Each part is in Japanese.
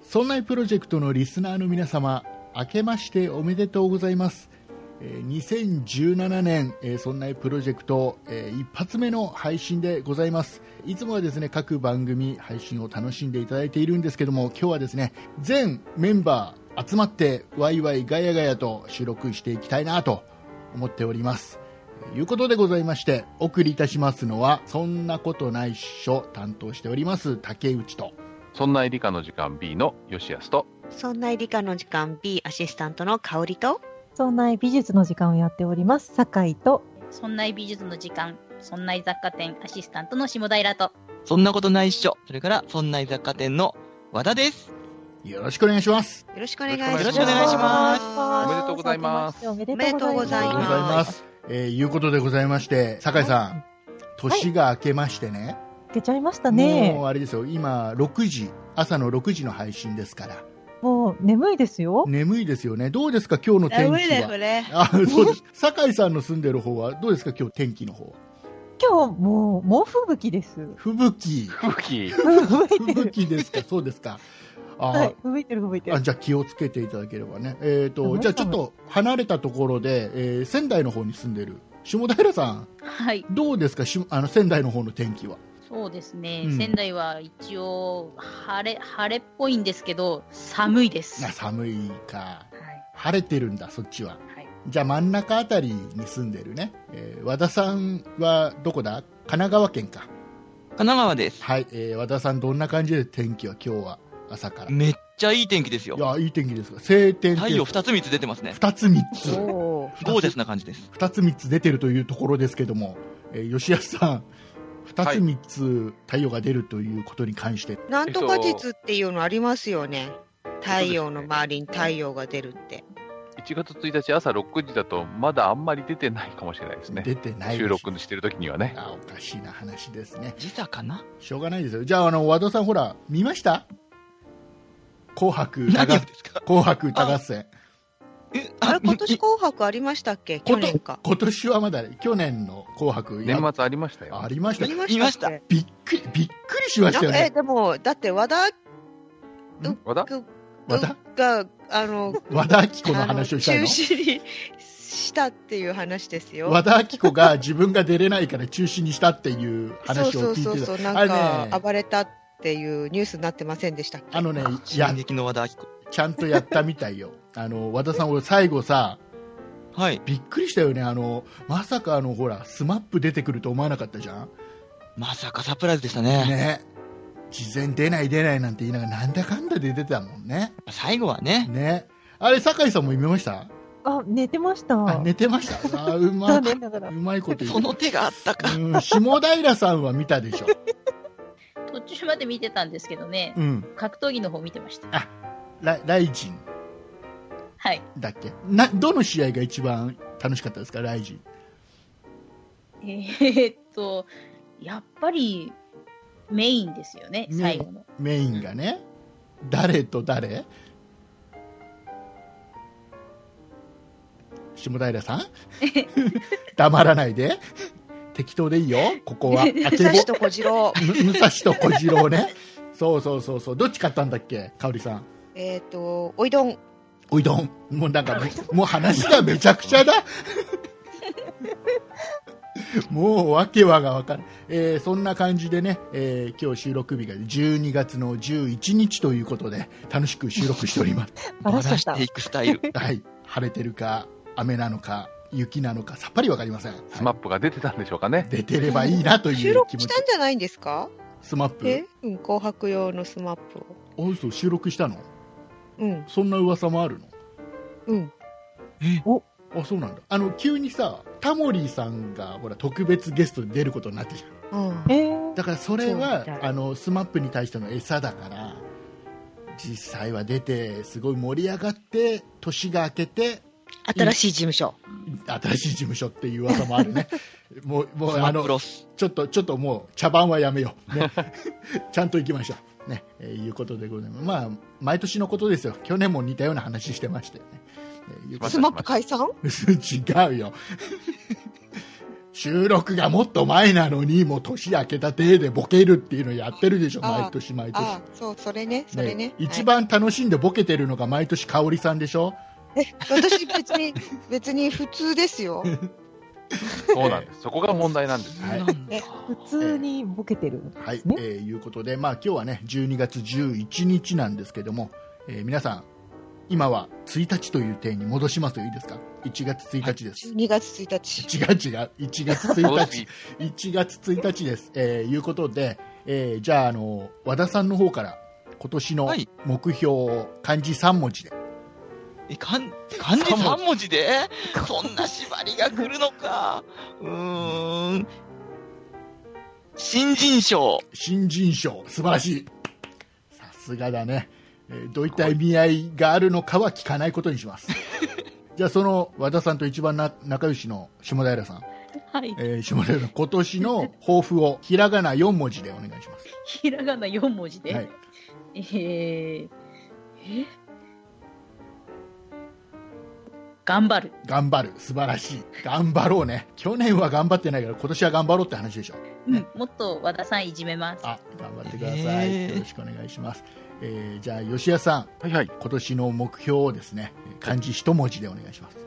そんなプロジェクトのリスナーの皆様、明けましておめでとうございます。2017年、そんなプロジェクト、一発目の配信でございます。いつもはですね、各番組配信を楽しんでいただいているんですけども、今日はですね、全メンバー集まってワイワイガヤガヤと収録していきたいなと思っております。ということでございまして、お送りいたしますのは、そんなことないっしょ担当しております竹内と、 そんな理科の時間 B の吉安と、 そんな理科の時間 B アシスタントの香りと、 そんな美術の時間をやっております酒井と、 そんな美術の時間そんな雑貨店アシスタントの下平と、 そんなことないっしょ、それからそんな雑貨店の和田です。 よろしくお願いします。 よろしくお願いします。 よろしくお願いします。 おめでとうございます。 おめでとうございます。 いうことでございまして、酒井さん、年が明けましてね、 明けちゃいましたね。 もうあれですよ、今6時、朝の6時の配信ですから。もう眠いですよ。 眠いですよね。どうですか今日の天気は。 眠いですね。 そうです。酒井さんの住んでる方はどうですか今日天気の方は。 今日もう吹雪です。 吹雪。 吹雪ですか。そうですか。 はい、吹いてる。 じゃあ気をつけていただければね。じゃあちょっと離れたところで、仙台の方に住んでる下平さん。 はい。 どうですか仙台の方の天気は。 そうですね、仙台は一応晴れっぽいんですけど寒いです。 寒いか、 はい、 晴れてるんだそっちは、 はい、 じゃあ真ん中あたりに住んでるね、和田さんはどこだ。神奈川県か。 神奈川です。 はい、和田さんどんな感じで天気は今日は朝から。 めっちゃいい天気ですよ。 いやいい天気ですが、晴天太陽2つ3つ出てますね。 2つ3つゴージャスな感じです。 2つ3つ出てるというところですけども、吉安さん2つ3つ太陽が出るということに関して、 なんとか実っていうのありますよね。太陽の周りに太陽が出るって。 1月1日朝6時だとまだあんまり出てないかもしれないですね。 出てない収録してる時にはね。 おかしいな話ですね。 時差かな。 しょうがないですよ。じゃあ和田さんほら見ました。紅白歌合戦。 あれ今年紅白ありましたっけ。去年か。 今年はまだ去年の紅白年末ありましたよ。 ありました。 びっくりしましたよね。 でもだって和田が和田アキ子の話をしたの。 中止にしたっていう話ですよ。 和田アキ子が自分が出れないから中止にしたっていう話を聞いてた。 そうなんか暴れたっていうニュースになってませんでしたっけ。 進撃の和田アキ子ちゃんとやったみたいよ。和田さん俺最後さ、 はい、 びっくりしたよね。まさかほらスマップ出てくると思わなかったじゃん。 まさかサプライズでしたね。 ね、事前出ないなんて言いながらなんだかんだで出てたもんね。 最後はね。 あれ酒井さんも見ました？ 寝てました。 寝てました。うまいこと言う。 その手があったか。 下平さんは見たでしょ。 途中まで見てたんですけどね、格闘技の方見てました。 ライジン。 はい。 だっけ。どの試合が一番楽しかったですか、ライジン。 やっぱりメインですよね、最後の。 メインがね。誰と誰？下平さん黙らないで。適当でいいよ、ここは。 武蔵と小次郎。 武蔵と小次郎ね。そう。どっち勝ったんだっけ、香織さん。 おいどん。 もうなんかもう話がめちゃくちゃだ。もうわけわがわかんない。そんな感じでね、今日収録日が12月の11日ということで楽しく収録しております。 バラしていくスタイル。 はい。晴れてるか雨なのか雪なのかさっぱりわかりません。 スマップが出てたんでしょうかね。 出てればいいなという気持ち。 収録したんじゃないんですか？ スマップ。 紅白用のスマップを。 そう、収録したの？そんな噂もあるの？そうなんだ。急にさ、タモリーさんがほら特別ゲストで出ることになってじゃん。だからそれはスマップに対しての餌だから、実際は出てすごい盛り上がって年が明けて新しい事務所っていう噂もあるね。もうちょっともう茶番はやめよう、ね、ちゃんと行きましょうね、いうことでございます。まあ毎年のことですよ。去年も似たような話してましたよね。 スマップ解散？ 違うよ。 収録がもっと前なのに、もう年明けた体でボケるっていうのやってるでしょ、 あ毎年毎年。 あ、そう、それね、それね。 一番楽しんでボケてるのが毎年香織さんでしょ。 私別に普通ですよ。 そうなんです。そこが問題なんです。 はい普通にボケてるんはい、 ですね。 いうことで、まあ今日はね、12月11日なんですけども、皆さん、今は1日という点に戻しますといいですか。1月1日です。 2月1日。 違う1月1日1月1日です。いうことで、じゃあ、和田さんの方から今年のはい目標を漢字3文字で。 漢字3文字でそんな縛りが来るのか。新人賞。 新人賞、素晴らしい。さすがだね。どういった意味合いがあるのかは聞かないことにします。じゃあ、その和田さんと一番仲良しの下平さん。 はい。 下平さん、今年の抱負をひらがな4文字でお願いします。 ひらがな4文字で。 はい。 頑張る。 頑張る、素晴らしい。頑張ろうね。去年は頑張ってないから、今年は頑張ろうって話でしょ。 うん。もっと和田さんいじめます。 あ、頑張ってください。よろしくお願いします。じゃあ、吉谷さん、 はいはい。 今年の目標をですね、漢字1文字でお願いします。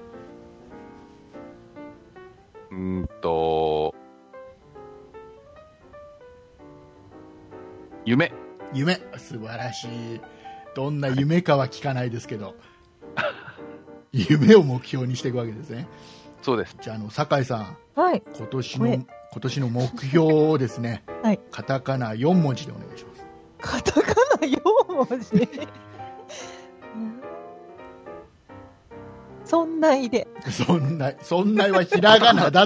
夢。 夢、素晴らしい。どんな夢かは聞かないですけど、夢を目標にしていくわけですね。 そうです。 じゃあ、酒井さん、 はい。 今年の目標をですね、 はい。 カタカナ4文字でお願いします。 カタカナ4文字。そんないで。 そんなはひらがなだって。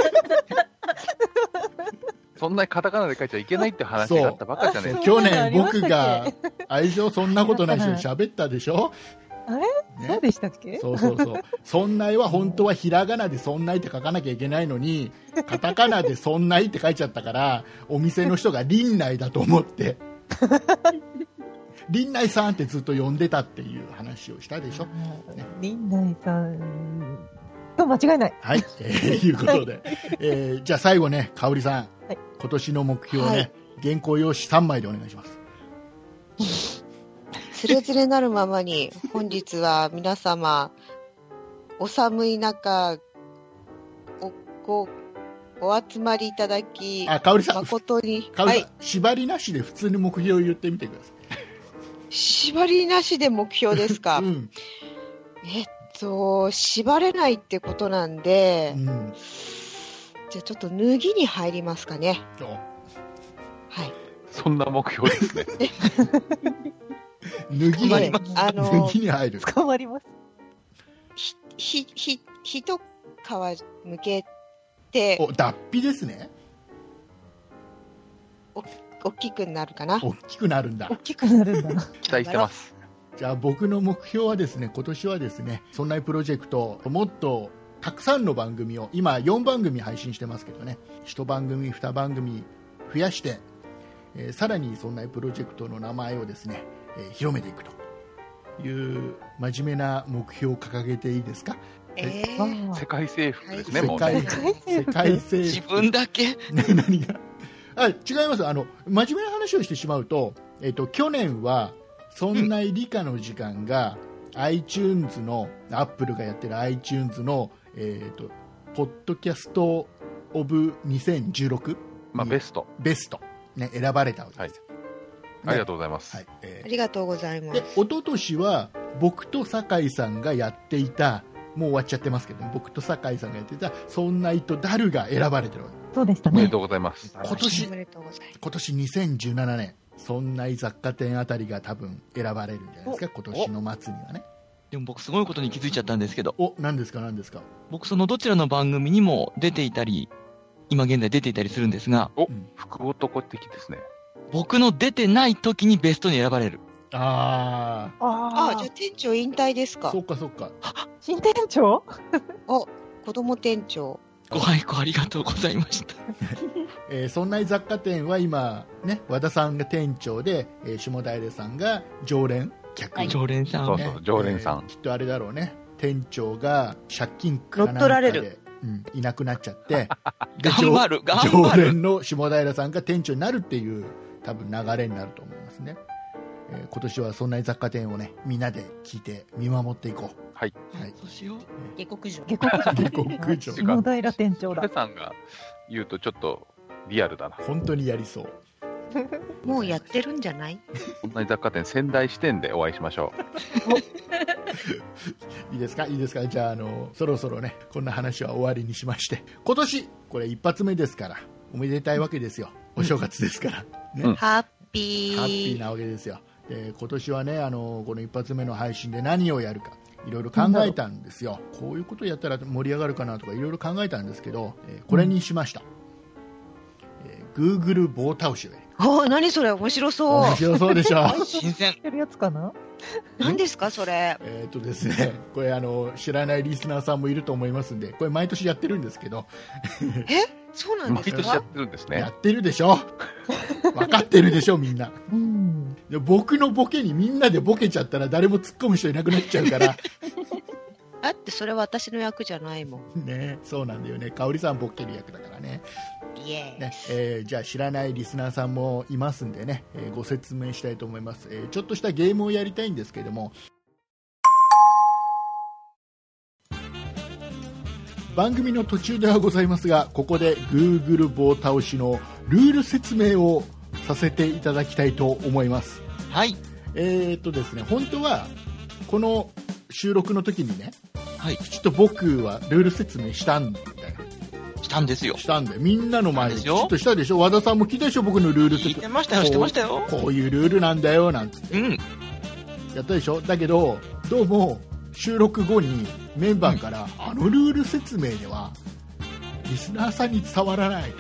そんなにカタカナで書いちゃいけないって話があったばっかりじゃないですか。 去年僕が愛情そんなことない人に喋ったでしょ。 あれ、 ねそうでしたっけ？ そう。そんないは本当はひらがなでそんないって書かなきゃいけないのに、カタカナでそんないって書いちゃったから、お店の人が林内だと思って、林内さんってずっと呼んでたっていう話をしたでしょ。 林内さんと間違いない。 はい、いうことで、じゃあ最後ね、香織さん、 はい、 今年の目標ね、 はい、 原稿用紙3枚でお願いします。 つれづれなるままに、本日は皆様、お寒い中、お集まりいただき、 香織さん、 誠に、 香織さん、縛りなしで普通に目標を言ってみてください。 縛りなしで目標ですか。 うん、 縛れないってことなんで、 うん、 じゃあちょっと脱ぎに入りますかね。はい。 そんな目標ですね。 脱ぎに入る。 捕まります。 一皮むけて、 脱皮ですね。 大きくなるかな。 大きくなるんだ。 大きくなるんだ。 期待してます。 じゃあ僕の目標はですね、今年はですね、そんなプロジェクト、もっとたくさんの番組を、今4番組配信してますけどね、1番組、2番組増やして、さらにそんなプロジェクトの名前をですね、広めていくという真面目な目標を掲げていいですか。 世界征服ですね、 世もうね。 世界征服。 自分だけ。 何が違います。真面目な話をしてしまうと、去年はそんな理科の時間が、iTunes のアップルがやってる iTunes の、ポッドキャストオブ2016、 ベスト、 ね、選ばれたわけですよ。 ありがとうございます。 ありがとうございます。 で、一昨年は僕と酒井さんがやっていた、もう終わっちゃってますけど、僕と酒井さんがやっていたそんな糸ダルが選ばれてるわけ。 そうでしたね。 おめでとうございます。 今年2017年、そんな雑貨店あたりが多分選ばれるんじゃないですか、今年の末にはね。 でも僕すごいことに気づいちゃったんですけど。 何ですか。 僕そのどちらの番組にも出ていたり、今現在出ていたりするんですが、 福男的ですね。 僕の出てない時にベストに選ばれる。 じゃあ店長引退ですか。 そっか。 新店長？ 子供店長。 ご愛顧ありがとうございました。 そんな雑貨店は今ね、和田さんが店長で、下平さんが常連客。 常連さん。 そう、常連さん。 きっとあれだろうね。店長が借金かなん乗っ取られかでる。 いなくなっちゃって頑張る常連の下平さんが店長になるっていう多分流れになると思いますね。今年はそんな雑貨店をねみんなで聞いて見守っていこう。 はい。 そうしよう。 下克上。 下克上。下平店長だ。 ペさんが言うとちょっとリアルだな。 本当にやりそう。 もうやってるんじゃない？ そんな雑貨店仙台支店でお会いしましょいいですかじゃあ、そろそろねこんな話は終わりにしまして、今年これ一発目ですからおめでたいわけですよ。お正月ですから、ねうんハッピー。 ハッピーなわけですよ。で今年はねこの一発目の配信で何をやるかいろいろ考えたんですよ。こういうことやったら盛り上がるかなとかいろいろ考えたんですけど、これにしました、Google 棒倒しをやる。 何それ、面白そう。 面白そうでしょ新鮮。 やるやつかな。 何ですかそれ。 ですね、これ知らないリスナーさんもいると思いますんで、これ毎年やってるんですけど、 そうなう。 んですか？ 毎年やってるんですね。 やってるでしょ分かってるでしょみんな。で僕のボケにみんなでボケちゃったら誰も突っ込む人いなくなっちゃうからだってそれ私の役じゃないもん。 ね、そうなんだよね。香織さんボケる役だからね。 イエーイ。 ね、じゃあ知らないリスナーさんもいますんでね、ご説明したいと思います。ちょっとしたゲームをやりたいんですけども、番組の途中ではございますが、ここで Google 棒倒しのルール説明をさせていただきたいと思います。 はい。 ですね、本当はこの収録の時にね、 はい。 ちょっと僕はルール説明したんだよ。 したんですよ。 したんだよ。みんなの前でしたんですよきちっとしたでしょ。和田さんも聞いたでしょ、僕のルール聞い説明。 てましたよ、してましたよ。 こういうルールなんだよなんつってうん。 やったでしょ。だけどどうも収録後にメンバーから、あのルール説明ではリスナーさんに伝わらないと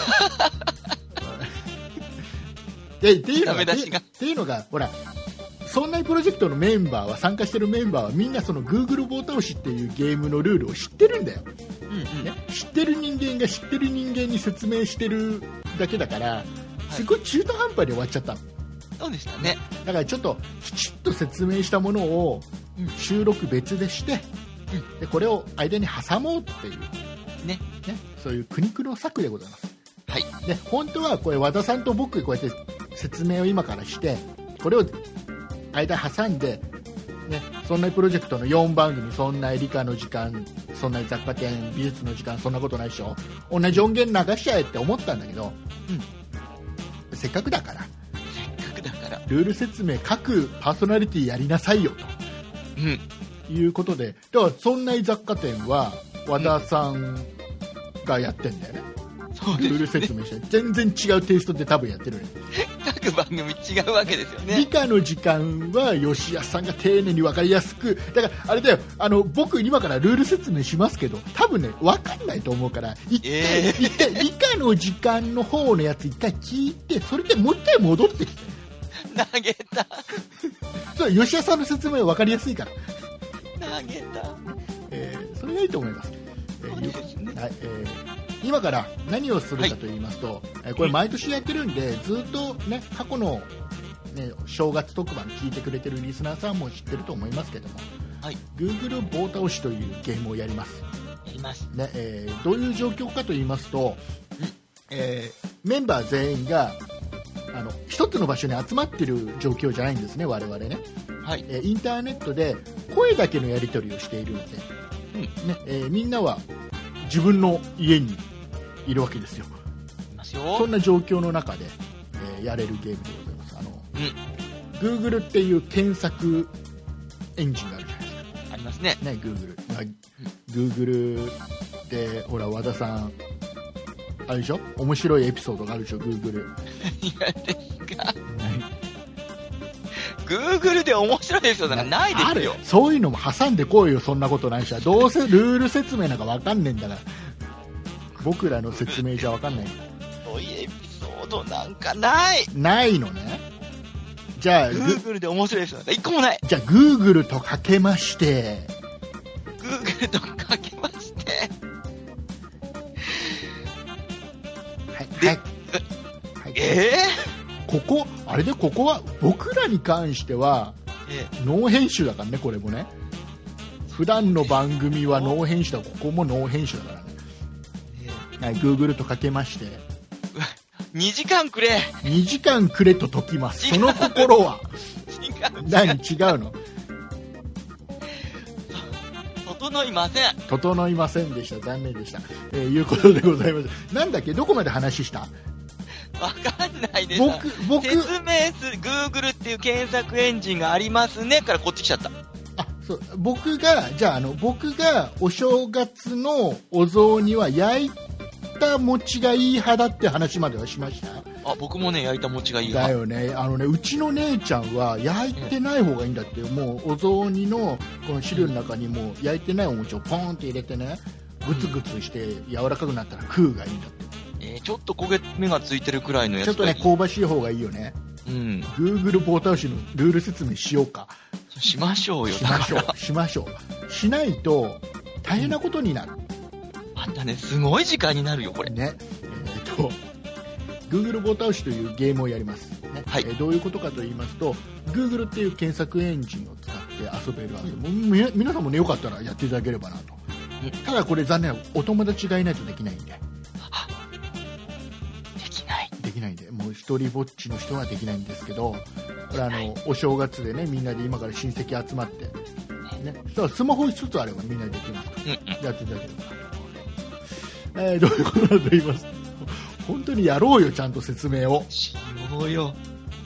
っていうのがダメ出しがっていうのがほら、そんなプロジェクトのメンバーは、参加してるメンバーはみんなその Google 棒倒しっていうゲームのルールを知ってるんだよ、 うんうん。 ね、知ってる人間が知ってる人間に説明してるだけだからすごい中途半端に終わっちゃったの。 そうでしたね。 だからちょっときちっと説明したものを収録別でして、でこれを間に挟もうっていう、 ね。 そういう苦肉の策でございます。 はい。 で本当はこれ和田さんと僕こうやって説明を今からしてこれを間挟んで、ね、そんなプロジェクトの4番組、そんな理科の時間、そんな雑貨店、美術の時間、そんなことないでしょ、同じ音源流しちゃえって思ったんだけど、せっかくだからせっかくだから。 ルール説明各パーソナリティやりなさいようん。 ということで、だからそんな雑貨店は和田さんがやってんだよね、 そうですね。 ルール説明して全然違うテイストで多分やってるね。 各番組違うわけですよ理ね。 科の時間は吉安さんが丁寧に分かりやすく、だからあれだよ、僕今からルール説明しますけど多分ね分かんないと思うから一回理科の時間の方のやつ一回聞いて、それでもう一回戻ってきて、 投げた。 それ吉安さんの説明は分かりやすいから、 投げた。 それがいいと思います。 そうですね。 はい、今から何をするかと言いますと、これ毎年やってるんで、ずっとね過去の、ね、正月特番聞いてくれてるリスナーさんも知ってると思いますけども、 はい。 Google 棒倒しというゲームをやります、 やります。 ね。どういう状況かと言いますと、メンバー全員が一つの場所に集まってる状況じゃないんですね、我々ね。 はい。 インターネットで声だけのやり取りをしているので、みんなは自分の家にいるわけですよ。 いますそよん。な状況の中で、やれるゲームでございます。Google っていう検索エンジンがあるじゃないですか。 ありますね。 ね、Google でほら和田さんあれでしょ、面白いエピソードがあるでしょ Google。 いやですか。Google で面白いエピソードなんかないですよある。そういうのも挟んでこいよ、そんなことないし。どうせルール説明なんか分かんねえんだから僕らの説明じゃ分かんない。 そういうエピソードなんかない。 ないのね。じゃあ Google で面白いエピソードなんか一個もない。 じゃあ Google とかけまして Google とかけましてはいはい、ここあれで、ここは僕らに関してはノー編集だからね。これもね、普段の番組はノー編集だ、ここもノー編集だからね。 はい、Google とかけまして 2時間くれ。 2時間くれと解きます。その心は何違うの？ 整いません。 整いませんでした。残念でした。いうことでございます。なんだっけ、どこまで話した？ わかんないです。 僕説明する Google っていう検索エンジンがありますねからこっち来ちゃった。 そう僕がお正月のお雑煮は焼いた餅がいい派だって話まではしました。 僕もね、焼いた餅がいいだ派。 よね。うちの姉ちゃんは焼いてない方がいいんだって。もうお雑煮のこの汁の中にも焼いてないお餅をポーンって入れてね、グツグツして柔らかくなったら食うがいいんだって。 ちょっと焦げ目がついてるくらいのやつがいい。 ちょっとね、香ばしい方がいいよね。 うん。 Google 棒倒しのルール説明しようか。 しましょうよ。 しましょう。しないと大変なことになる。 あんたね、すごい時間になるよ、これ。 ね。Google 棒倒しというゲームをやります。ね。 はい。 どういうことかと言いますと、Google っていう検索エンジンを使って遊べる皆さんもね、よかったらやっていただければなと。ただこれ残念なお友達がいないとできないんで。できないんで、もう一人ぼっちの人はできないんですけど、これお正月でね、みんなで今から親戚集まって、ね、そしたらスマホ一つあればみんなでできますから、やっていただければなと。どういうことかと言いますと、本当にやろうよ、ちゃんと説明を。 しようよ。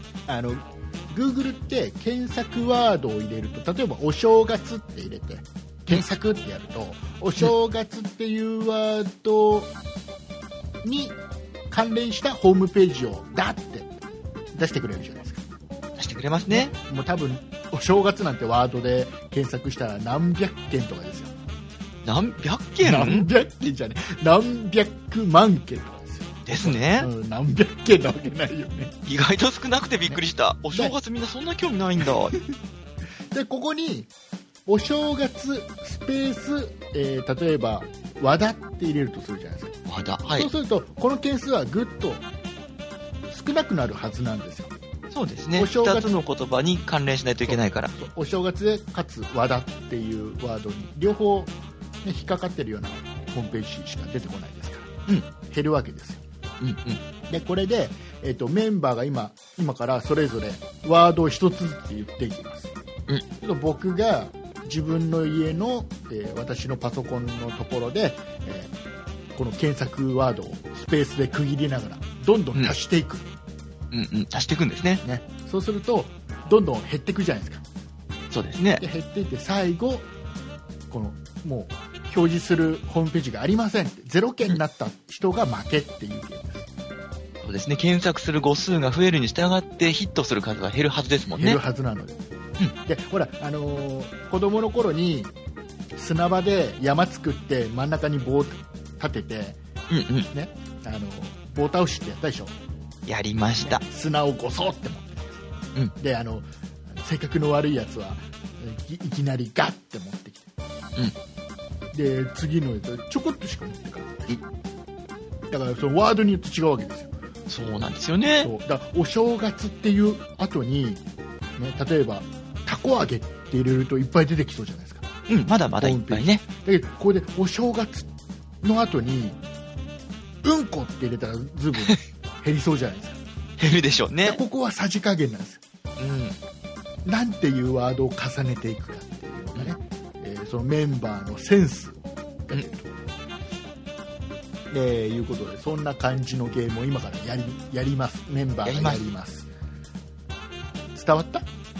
Google って検索ワードを入れると、例えばお正月って入れて、検索ってやると、お正月っていうワードに関連したホームページをダって出してくれるじゃないですか。 出してくれますね。 もう多分お正月なんてワードで検索したら何百件とかですよ。 何百件？ 何百件じゃねえ、何百万件とかですよ。 ですね。 何百件なわけないよね。 意外と少なくてびっくりした。お正月みんなそんな興味ないんだ。 でここにお正月スペース、例えば和田って入れるとするじゃないですか。 和田、はい。 そうするとこの件数はぐっと少なくなるはずなんですよ。 そうですね。 お正月 2つの言葉に関連しないといけないから。 お正月でかつ和田っていうワードに両方、ね、引っかかってるようなホームページしか出てこないですから、減るわけですよ。でこれで、メンバーが今からそれぞれワードを一つずつ言っていきます。僕が自分の家の、私のパソコンのところで、この検索ワードをスペースで区切りながらどんどん足していく、 足していくんですね。 そうするとどんどん減っていくじゃないですか。 そうですね。 で減っていって最後このもう表示するホームページがありませんって0件になった人が負けっていうゲームです。 そうですね。検索する語数が増えるに従ってヒットする数は減るはずですもんね。 減るはずなので、でほら、子供の頃に砂場で山作って真ん中に棒立てて、ね、棒倒しってやったでしょ。 やりました。 砂をごそって持ってきます、で性格の悪いやつはいきなりガッて持ってきて、で次のやつはちょこっとしか持ってかない、だからそのワードによって違うわけですよ。 そうなんですよね。 そうだからお正月っていう後に、ね、例えばたこ揚げって入れるといっぱい出てきそうじゃないですか。 まだまだいっぱいね。 だけどここでお正月の後にうんこって入れたらずいぶん減りそうじゃないですか。 減るでしょうね。 ここはさじ加減なんですよ。なんていうワードを重ねていくかっていうのがね、そのメンバーのセンスが出ると、いうことでそんな感じのゲームを今からやります。メンバーがやります。伝わった？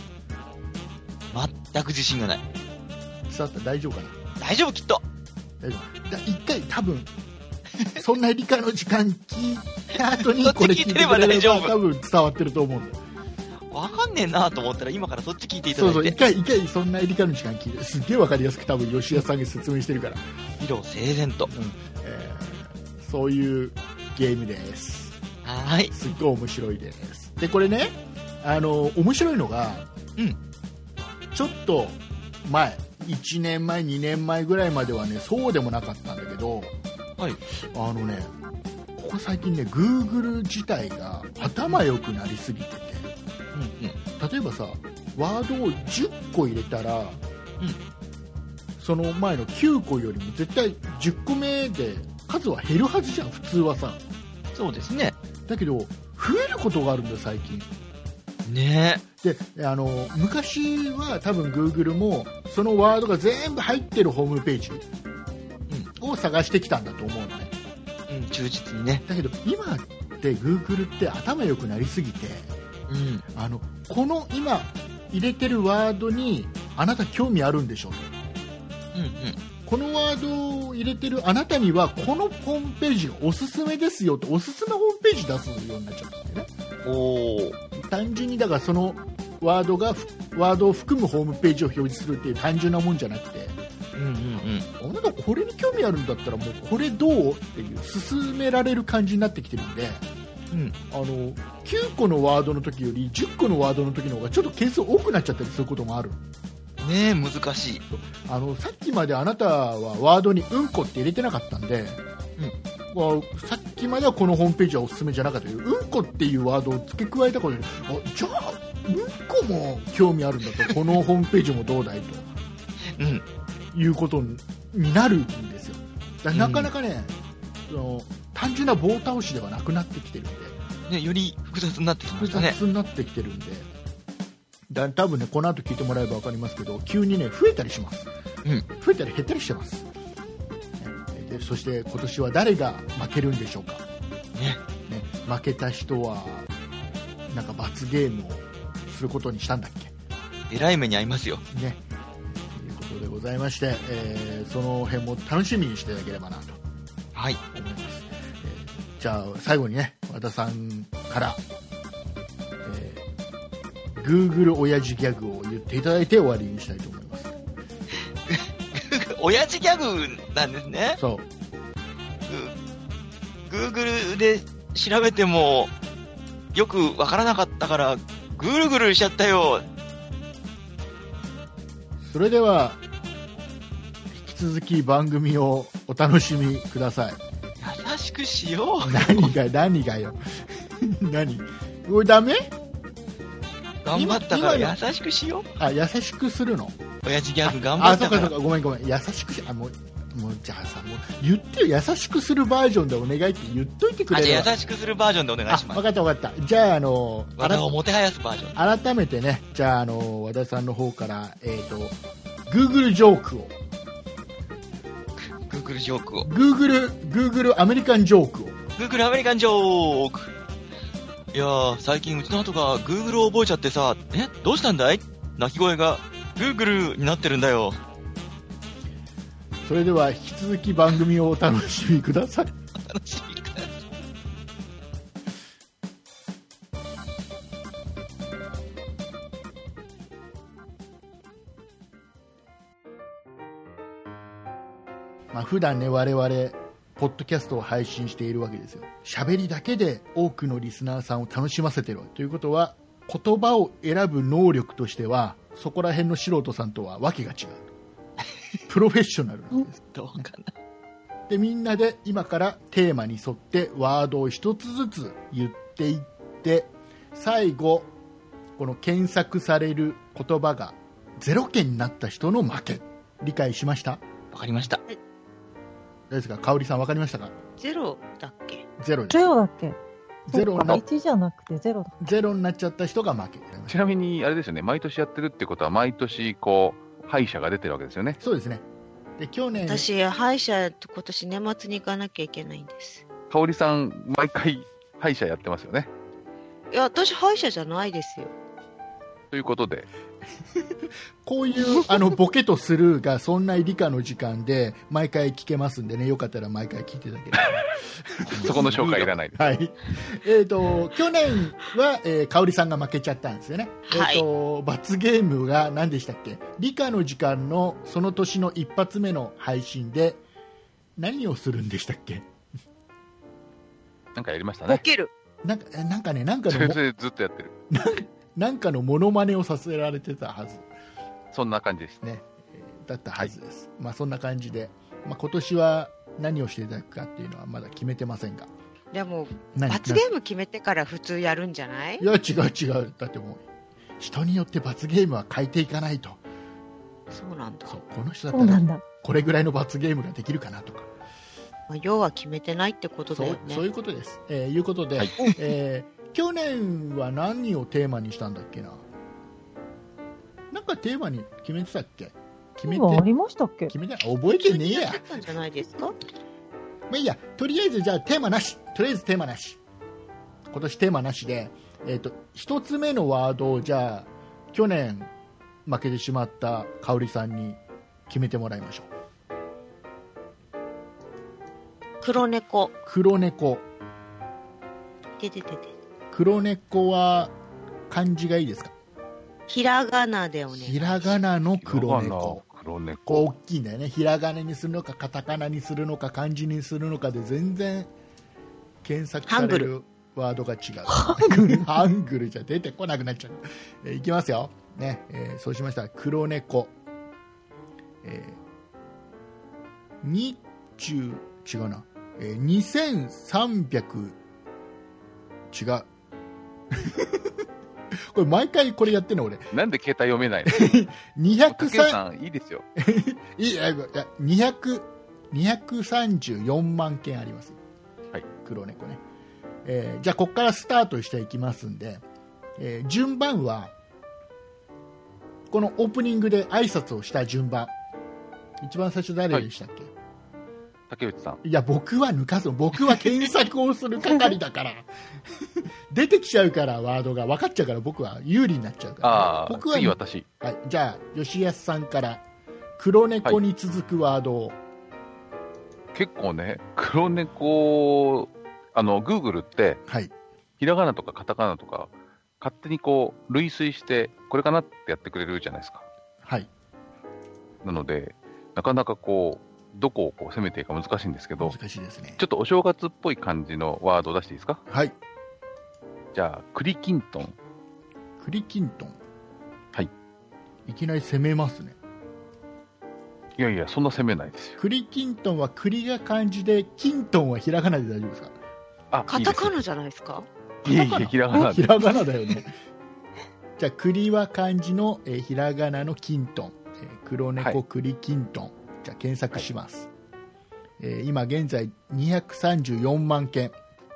全く自信がない。 伝わった？大丈夫かな？ 大丈夫、きっと。 大丈夫。一回多分そんな理科の時間聞いた後にこれ聞いてくれれば多分伝わってると思うんだ。 わかんねえなと思ったら今からそっち聞いていただいて。 そう一回そんな理科の時間聞いてすっげえわかりやすく多分吉谷さんが説明してるから。 色整然と、 そういうゲームです。 はい。 すっごい面白いです。でこれね、面白いのが、ちょっと前1年前2年前ぐらいまではねそうでもなかったんだけど、ここ最近ね Google 自体が頭良くなりすぎてて、例えばさワードを10個入れたら、その前の9個よりも絶対10個目で数は減るはずじゃん、普通はさ。 そうですね。 だけど増えることがあるんだよ最近ねで。昔は多分 Google もそのワードが全部入ってるホームページを探してきたんだと思うのね。 うん、忠実にね。 だけど今って Google って頭良くなりすぎて、 うん。 この今入れてるワードにあなた興味あるんでしょと、 うんうん。 このワードを入れてるあなたにはこのホームページがおすすめですよっておすすめホームページ出すようになっちゃったんだよね。 おー。 単純にだからそのワードを含むホームページを表示するっていう単純なもんじゃなくて、 うんうんうん。 あなたこれに興味あるんだったらもうこれどうっていう勧められる感じになってきてるんで、 うん。 9個のワードの時より10個のワードの時の方がちょっと件数多くなっちゃったりすることもある。 ねえ、難しい。 さっきまであなたはワードにうんこって入れてなかったんで、さっきまではこのホームページはおすすめじゃなかったけど、うんこっていうワードを付け加えたことで、じゃあうんこも興味あるんだとこのホームページもどうだいと、 うん。 いうことになるんですよ。だからなかなかね、単純な棒倒しではなくなってきてるんで、 ね、より複雑になってきま複したね。 雑になってきてるんで、多分ねこの後聞いてもらえば分かりますけど、急にね増えたりします、 うん。 増えたり減ったりしてます。でそして今年は誰が負けるんでしょうか、 ね。 負けた人はなんか罰ゲームをすることにしたんだっえらい目に遭いますよ。 けね。ということでございまして、その辺も楽しみにしていただければなとはい。 思います。じゃあ最後にね和田さんから、Google 親父ギャグを言っていただいて終わりにしたいと思います。 親父ギャグなんですね。 そう Google で調べてもよくわからなかったからぐるぐるしちゃったよ。 それでは引き続き番組をお楽しみください。 優しくしよう。 何がよ何これダメ？ 頑張ったから優しくしよう。 優しくするの？ 親父ギャグ頑張ったから。 そうかごめん優しくしもうじゃあさもう言ってよ、優しくするバージョンでお願いって言っといてくれる。 じゃあ優しくするバージョンでお願いします。 分かったじゃあ和田をもてはやすバージョン改めてね、じゃあ和田さんの方からGoogle ジョークを Google ジョークを Google アメリカンジョークを Google アメリカンジョーク。いやー、最近うちの後が Google を覚えちゃってさ、どうしたんだい？鳴き声が Google になってるんだよ。 それでは引き続き番組をお楽しみください。 お楽しみください。 普段ね我々ポッドキャストを配信しているわけですよ。喋りだけで多くのリスナーさんを楽しませているということは、言葉を選ぶ能力としてはそこら辺の素人さんとはわけが違う。プロフェッショナルなんです。 どうかな。 でみんなで今からテーマに沿ってワードを一つずつ言っていって、最後この検索される言葉が0件になった人の負け。理解しました？ わかりました。 どうですか、香織さんわかりましたか？ ゼロだっけ？ ゼロです。 ゼロだっけ？ ゼロな 1じゃなくてゼロだ。 ゼロになっちゃった人が負け。 ちなみに、あれですよね、毎年やってるってことは、毎年、敗者が出てるわけですよね。 そうですね。で去年私、歯医者、今年年末に行かなきゃいけないんです。 香織さん、毎回、敗者やってますよね。 いや、私、歯医者じゃないですよ。 ということで、 こういうボケとスルーがそんな理科の時間で毎回聞けますんでね、よかったら毎回聞いていただければそこの紹介いらないです。 はい。去年は、香織さんが負けちゃったんですよね。 はい、 罰ゲームが何でしたっけ？理科の時間のその年の一発目の配信で何をするんでしたっけ？ なんかやりましたね。 ボケる。 なんかそれでずっとやってる。 なんかのモノマネをさせられてたはず。 そんな感じですね。だったはずです。はい、そんな感じで、今年は何をしていただくかっていうのはまだ決めてませんが。 でも、罰ゲーム決めてから普通やるんじゃない？ いや、違う。だってもう、人によって罰ゲームは変えていかないと。 そうなんだ。 そう、この人だったら、これぐらいの罰ゲームができるかなとか。 まあ、要は決めてないってことだよね。 そういうことです。いうことで、 はい去年は何をテーマにしたんだっけな。なんかテーマに決めてたっけ。決めて今ありましたっけ？ 決めて覚えてねえや。 やってたんじゃないですか。 まあいいや、とりあえずじゃあテーマなし。とりあえずテーマなし。今年テーマなしで、一つ目のワードをじゃあ去年負けてしまった香織さんに決めてもらいましょう。 黒猫。 黒猫。 てててて。 黒猫は漢字がいいですか？ ひらがなでお願い。 ひらがなの黒猫。 黒猫。 こう大きいんだよね。ひらがなにするのかカタカナにするのか漢字にするのかで全然検索されるワードが違う。ハングルじゃ出てこなくなっちゃう。いきますよ、ね。そうしましたら黒猫。違うな。2300違う。これ毎回これやってんの俺。 なんで携帯読めないの？竹内さん、いいですよ。 234万件あります。 はい。 黒猫ね。じゃあここからスタートしていきますんで、順番はこのオープニングで挨拶をした順番。一番最初誰でしたっけ？ 竹内さん。 いや、僕は抜かすの。僕は検索をする係だから出てきちゃうからワードが分かっちゃうから僕は有利になっちゃうから、 ああ、 僕は次私。 はい、じゃあ吉安さんから黒猫に続くワードを、 結構ね、黒猫、Google って、 はい、 ひらがなとかカタカナとか、勝手にこう、類推して、これかなってやってくれるじゃないですか。 はい、 なので、なかなかこう、どこをこう攻めていいか難しいんですけど、 難しいですね。 ちょっとお正月っぽい感じのワードを出していいですか？ はい。 じゃあ、栗きんとん。 栗きんとん。 はい。 いきなり攻めますね。 いやいや、そんな攻めないですよ。 栗きんとんは栗が漢字で、きんとんはひらがなで大丈夫ですか？ あ、 カタカナじゃないですか。 いいです。いえいえ、ひらがなで。 ひらがなだよね。じゃあ栗は漢字の、ひらがなのきんとん、黒猫栗きんとん、じゃあ検索します。今現在234万件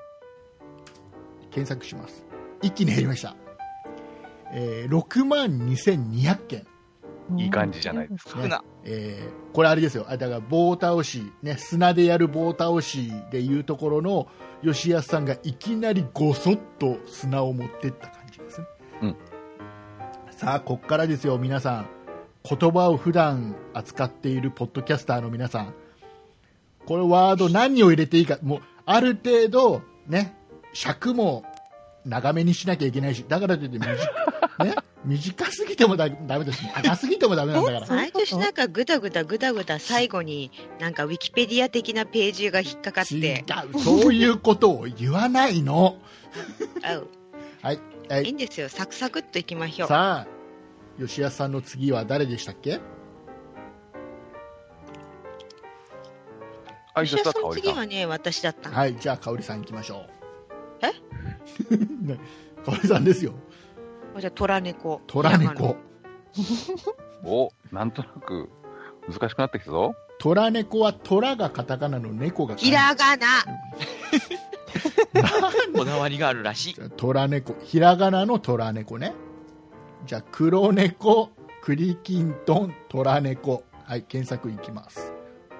検索します。一気に減りました。6万2200件。 いい感じじゃないですか。 ね。これあれですよ。だから棒倒し、ね、砂でやる棒倒しでいうところの吉安さんがいきなりごそっと砂を持ってった感じですね。 うん。 さあ、こっからですよ、皆さん。言葉を普段扱っているポッドキャスターの皆さん。これワード何を入れていいか、もうある程度ね、尺も長めにしなきゃいけないし、だからといって短すぎてもダメですね。長すぎてもダメなんだから。 毎年なんかぐだぐだ最後になんかウィキペディア的なページが引っかかって。 違う、そういうことを言わないの。はい、はい。 いいんですよ。サクサクっといきましょう。 さあ、吉安さんの次は誰でしたっけ？ 吉安さんの次はね、私だったの。 はい、じゃあ香織さん行きましょう。 ね、 香織さんですよ。 じゃあ虎猫。 虎猫。 お、なんとなく難しくなってきたぞ。 虎猫は虎がカタカナの猫がひらがな。 こだわりがあるらしい。 虎猫、ひらがなの虎猫ね。じゃあ黒猫、栗きんとん、虎猫。はい、検索いきます。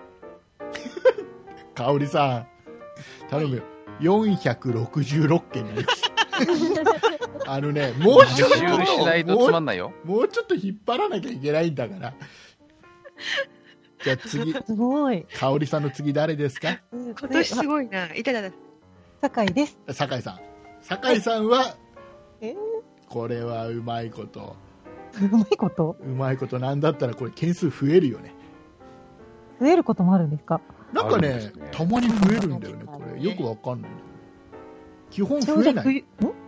香織さん頼むよ。466件になりました。もうちょっとしないとつまんないよ。 もうちょっと引っ張らなきゃいけないんだから。じゃあ次、 すごい。 香織さんの次誰ですか？ 今年すごいな。いただ。 酒井です。 酒井さん。酒井さんは、これはうまいこと。 うまいこと？ うまいことなんだったらこれ件数増えるよね。 増えることもあるんですか？ なんかね、たまに増えるんだよね、これ。よくわかんないんだよね。基本増えない。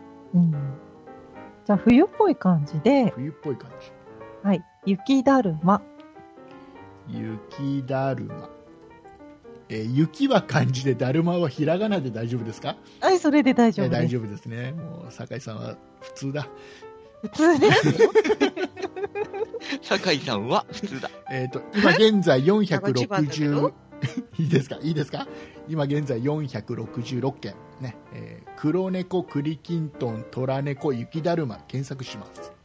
じゃあ冬っぽい感じで。 冬っぽい感じ。 はい。雪だるま。 雪だるま。雪は漢字で、だるまはひらがなで大丈夫ですか？ はい、それで大丈夫です。 大丈夫ですね。もう、酒井さんは普通だ。 普通ですよ。 酒井さんは普通だ。 今現在460 いいですか今現在466件ね、黒猫、栗きんとん、虎猫、雪だるま検索します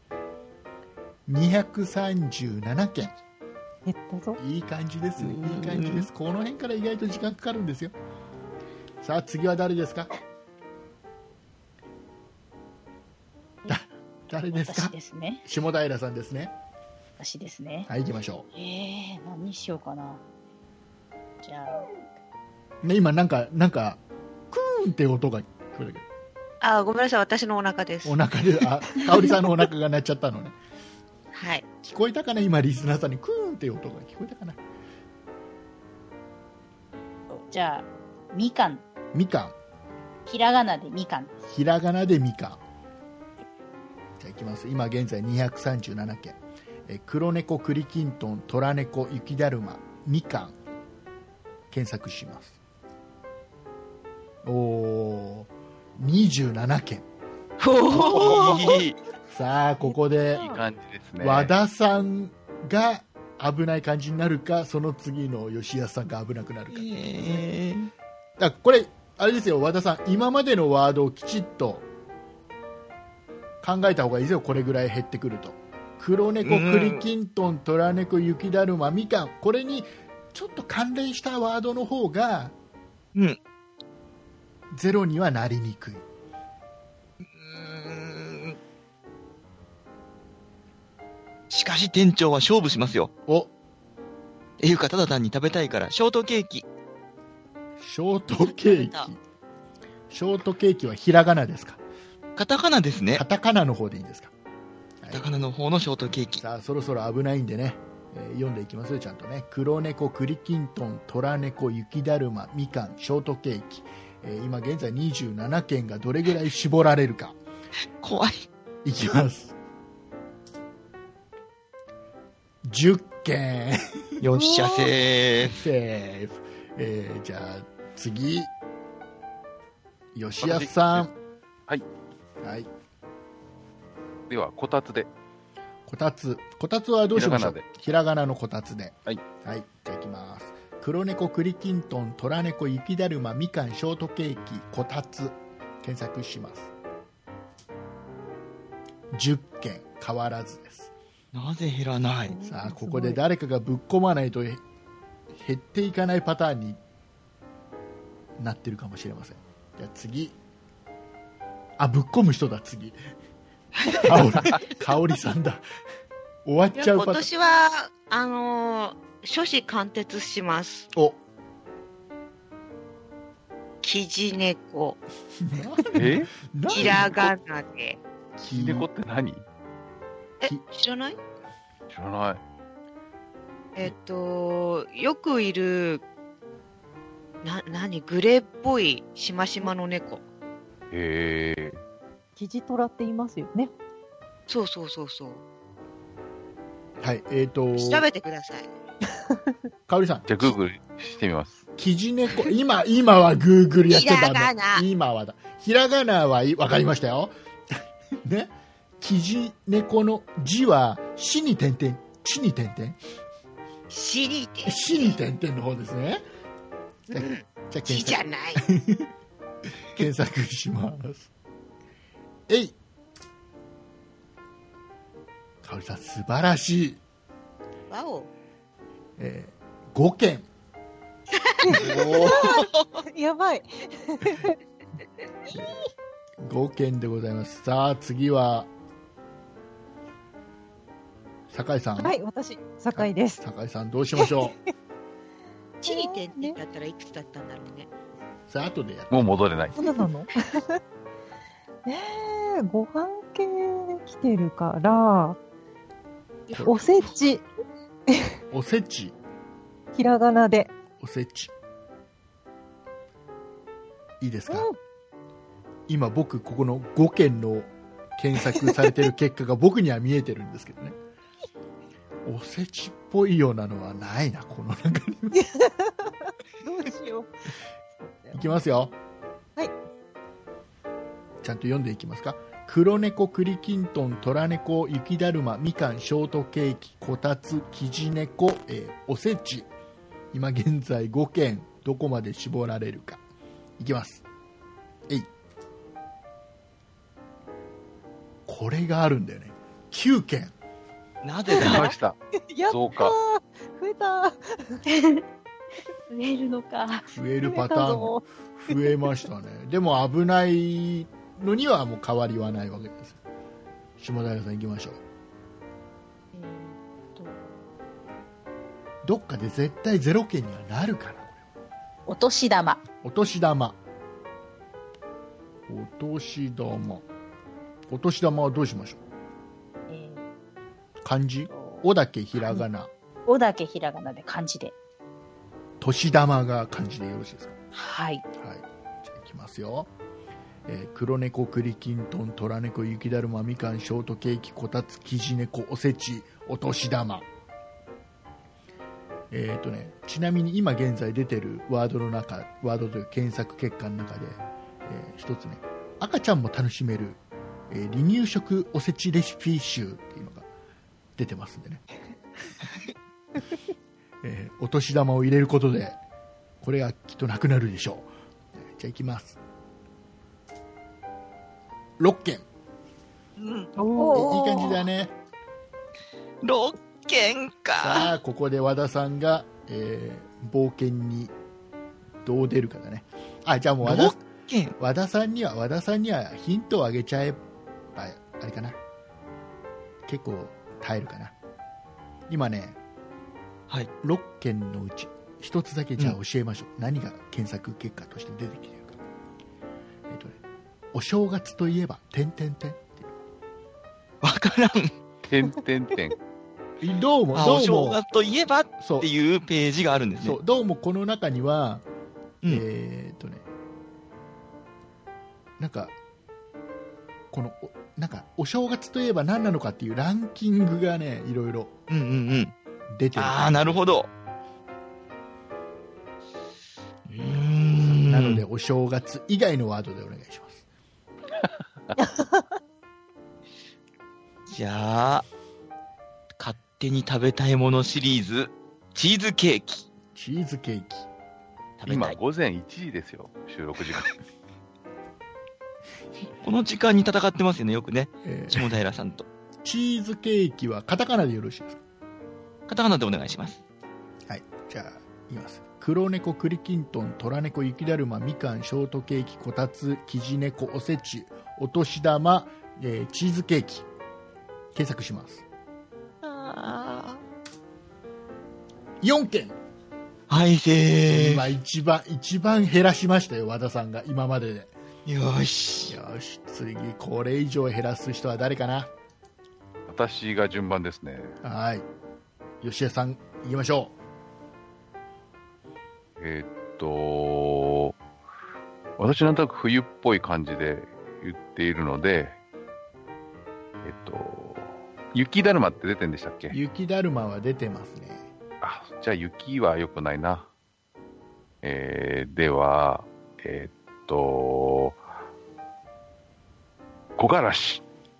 。237件。 減ったぞ。 いい感じですね。いい感じです。この辺から意外と時間かかるんですよ。さあ次は誰ですか？誰ですか？ 私ですね。 下平さんですね。 私ですね。 はい、行きましょ何にしようかな。じゃう。ね、今なんかクーンって音が聞こえたけど。 あ、ごめんなさい、私のお腹です。 お腹で、かおりさんのお腹が鳴っちゃったのね。 はい。 聞こえたかな、今リスナーさんにクーンって音が聞こえたかな。 じゃあ、みかん。 みかん。 ひらがなでみかん。 ひらがなでみかん。じゃあいきます。今現在237件。黒猫、栗きんとん、虎猫、雪だるま、みかん。検索します。27件。 いい。 さあここでいい感じですね。 和田さんが危ない感じになるか、その次の吉安さんが危なくなるか。だからこれあれですよ、和田さん、今までのワードをきちっと考えた方がいいですよ。これぐらい減ってくると。黒猫、栗きんとん、虎猫、雪だるま、みかん、これにちょっと関連したワードの方がゼロにはなりにくい。 しかし店長は勝負しますよ。っていうか、ただ単に食べたいから、ショートケーキ。 ショートケーキ。ショートケーキはひらがなですか？ カタカナですね。 カタカナの方でいいですか？ カタカナの方のショートケーキ。 さあそろそろ危ないんでね、読んでいきますよ、ちゃんとね。黒猫、栗きんとん、虎猫、雪だるま、みかん、ショートケーキ。今現在27件がどれぐらい絞られるか。 怖い。 いきます。10件。 よっしゃ、セーフ。 セーフ。じゃあ次、吉安さん。 はい。 はい。 では、こたつで。 こたつはどうしましょう？ ひらがなで。 ひらがなのこたつで。 はい。 はい。じゃあいきます。黒猫、栗きんとん、虎猫、雪だるま、みかん、ショートケーキ、こたつ。検索します。10件変わらずです。 なぜ減らない？ さあここで誰かがぶっ込まないと減っていかないパターンになってるかもしれません。じゃあ次、ぶっ込む人だ。次かおりさんだ。終わっちゃうパターン。 今年は初子貫徹します。キジ猫。ひらがなで。 キジ猫って何？ 知らない？ 知らない。 よくいるグレーっぽいしましまの猫。 キジトラって言いますよね。 そう。 はい、 調べてください。 かおりさん。 じゃあグーグルしてみます。 キジ猫、今はグーグルやっちゃダメ。今はだ。ひらがなはわかりましたよ。ね。キジ猫の字はしに点々、ちに点々。 しに点々の方ですね。じゃあ字じゃない。 検索します。かおりさん素晴らしい。 わお。 5件。 やばい。 5件でございます。さあ次は酒井さん。 はい、私酒井です。 酒井さんどうしましょう？ 地に点々だったらいくつだったんだろうね。 さあ後でやる。 もう戻れない。 そうなの？ご飯系来てるからおせち。 おせち。 ひらがなで。 おせち。いいですか？今僕ここの5件の検索されてる結果が僕には見えてるんですけどね。おせちっぽいようなのはないな、この中に。 どうしよう。 いきますよ。 はい。 ちゃんと読んでいきますか。黒猫、栗きんとん、虎猫、雪だるま、みかん、ショートケーキ、こたつ、キジ猫、おせち。 今現在5件、どこまで絞られるか。いきます。これがあるんだよね。9件。 なぜ出まだした。 やったそうか。 増えた。 増えるのか。 増えるパターン増えましたね。でも危ないのにはもう変わりはないわけです。下平さん行きましょう。どっかで絶対0件にはなるから。 お年玉。 お年玉。お年玉。お年玉はどうしましょう。漢字？おだけひらがな。 おだけひらがなで漢字で。 年玉が漢字でよろしいですか。 はい。 はい。じゃあいきますよ。黒猫、栗きんとん、虎猫、雪だるま、みかん、ショートケーキ、こたつ、きじ猫、おせち、お年玉。ちなみに今現在出てるワードという検索結果の中で、一つね、赤ちゃんも楽しめる、離乳食おせちレシピ集っていうのが出てますんでね。お年玉を入れることで、これがきっとなくなるでしょう。じゃあいきます。6件。 うん。 いい感じだね。 6件か。 さあここで和田さんが、冒険にどう出るかだね。じゃあもう 6件。 和田さんにはヒントをあげちゃえばあれかな。結構耐えるかな。今ね、 はい。 6件のうち1つだけじゃあ教えましょう。何が検索結果として出てきてるか。お正月といえば点々点っていう。 わからん。 点点点。 どうもお正月といえばっそうていうページがあるんですね。 そう、どうもこの中には、なんかお正月といえば何なのかっていうランキングがね、いろいろうんうんうん。 出てる。 なるほど。 なのでお正月以外のワードでお願いします。 じゃあ、勝手に食べたいものシリーズ、チーズケーキ。 チーズケーキ。 食べたい。 今午前1時ですよ、収録時間。 この時間に戦ってますよね、よくね。下平さんと。 チーズケーキはカタカナでよろしいですか。 カタカナでお願いします。 はい、じゃあ言います。黒猫、栗きんとん、虎猫、雪だるま、みかん、ショートケーキ、こたつ、きじ猫、おせち、お年玉、チーズケーキ。検索します。4件。 はいせー。 今一番減らしましたよ、和田さんが今までで。 よーし。 よし、次これ以上減らす人は誰かな。 私が順番ですね。 はい、吉江さん行きましょ私なんとなく冬っぽい感じで言っているので、雪だるまって出てんでしたっけ？ う。雪だるまは出てますね。 じゃあ雪は良くないな。では、木枯らし。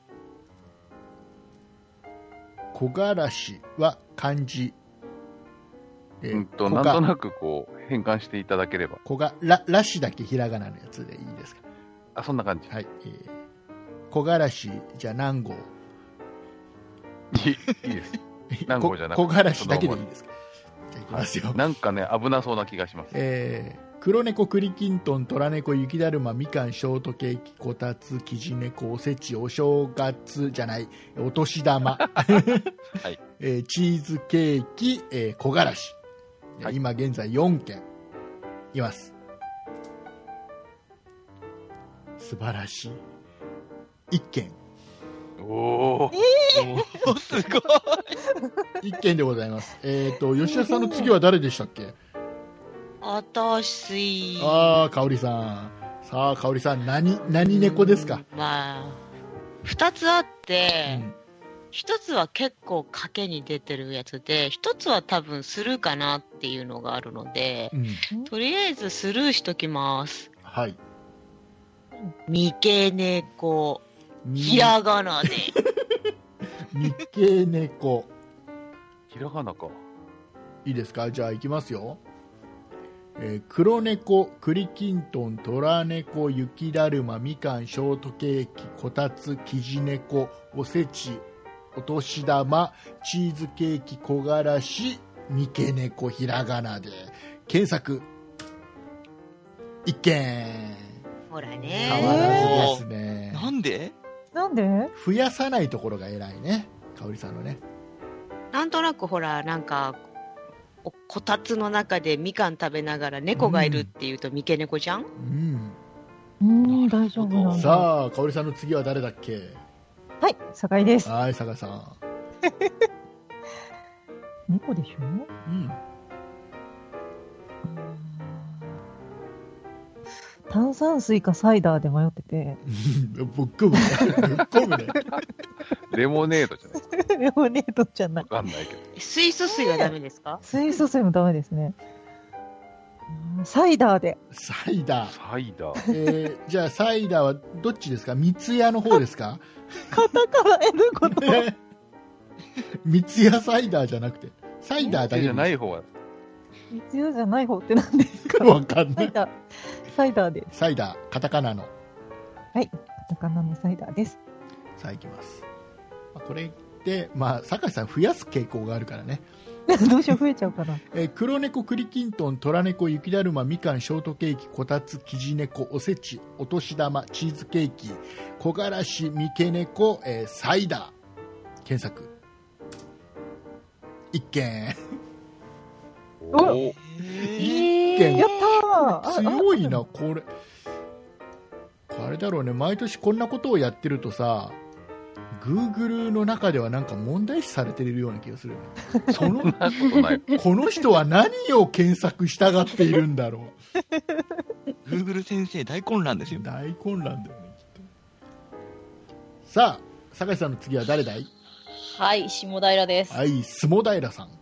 木枯らしは漢字。 なんとなくこう変換していただければ。 らしだけひらがなのやつでいいですか。 そんな感じ。 はい。木枯らしじゃあ何号？ いいです。何号じゃなくて木枯らしだけでいいですか。じゃあいきますよ。 なんかね、危なそうな気がします。 黒猫、栗きんとん、虎猫、雪だるま、みかん、ショートケーキ、こたつ、きじ猫、おせち、お正月じゃない、お年玉、 はいチーズケーキ、木枯らし、 はい、 今現在4件います。素晴らしい。1件。 おー、 すごい。 1件でございます。吉田さんの次は誰でしたっけ？ 私。 香織さん。さあ、香織さん、何猫ですか？ まあ、2つあって、1つは結構賭けに出てるやつで、1つは多分スルーかなっていうのがあるので、とりあえずスルーしときます。 はい。 三毛猫。ひらがなで。 三毛猫。 ひらがなか。 いいですか？じゃあ行きますよ。 黒猫、栗きんとん、虎猫、雪だるま、みかん、ショートケーキ、こたつ、きじ猫、おせち、お年玉、チーズケーキ、木枯らし、三毛猫、ひらがなで検索。一件。 ほら変わね。 らずですね。 なんでなんで？ 増やさないところが偉いね。かおりさんのね。 なんとなくほら、なんか、こたつの中でみかん食べながら猫がいるっていうと三毛猫じゃん、 大丈夫なんだ。 さあ、かおりさんの次は誰だっけ？ はい、酒井です。 はい、酒井さん。 猫でしょ？炭酸水かサイダーで迷ってて。 ぶっ込むね。 レモネードじゃないですか。 レモネードじゃない。 わかんないけど。 水素水はダメですか？ 水素水もダメですね。サイダーで。 サイダー。 サイダー。 じゃあ、サイダーはどっちですか？三ツ矢の方ですか？ カタカナ N こと。 三ツ矢サイダーじゃなくて。サイダーだけじゃない方は。 三ツ矢じゃない方って何ですか？ わかんない。 サイダーです。 サイダー、カタカナの。 はい、カタカナのサイダーです。 さあ、いきます。これで、酒井さん増やす傾向があるからね。 どうしよう、増えちゃうかな。 黒猫、栗きんとん、虎猫、雪だるま、みかん、ショートケーキ、こたつ、きじ猫、おせち、お年玉、チーズケーキ、木枯らし、三毛猫、サイダー。検索。一件。 お一件。 やったー。 強いな、これ。あれだろうね、毎年こんなことをやってるとさ、Google の中ではなんか問題視されてるような気がするよね。 そんなことない。 この人は何を検索したがっているんだろう。Google 先生大混乱ですよ。 大混乱だよね、きっと。さあ、酒井さんの次は誰だい？ はい、下平です。 はい、相撲平さん。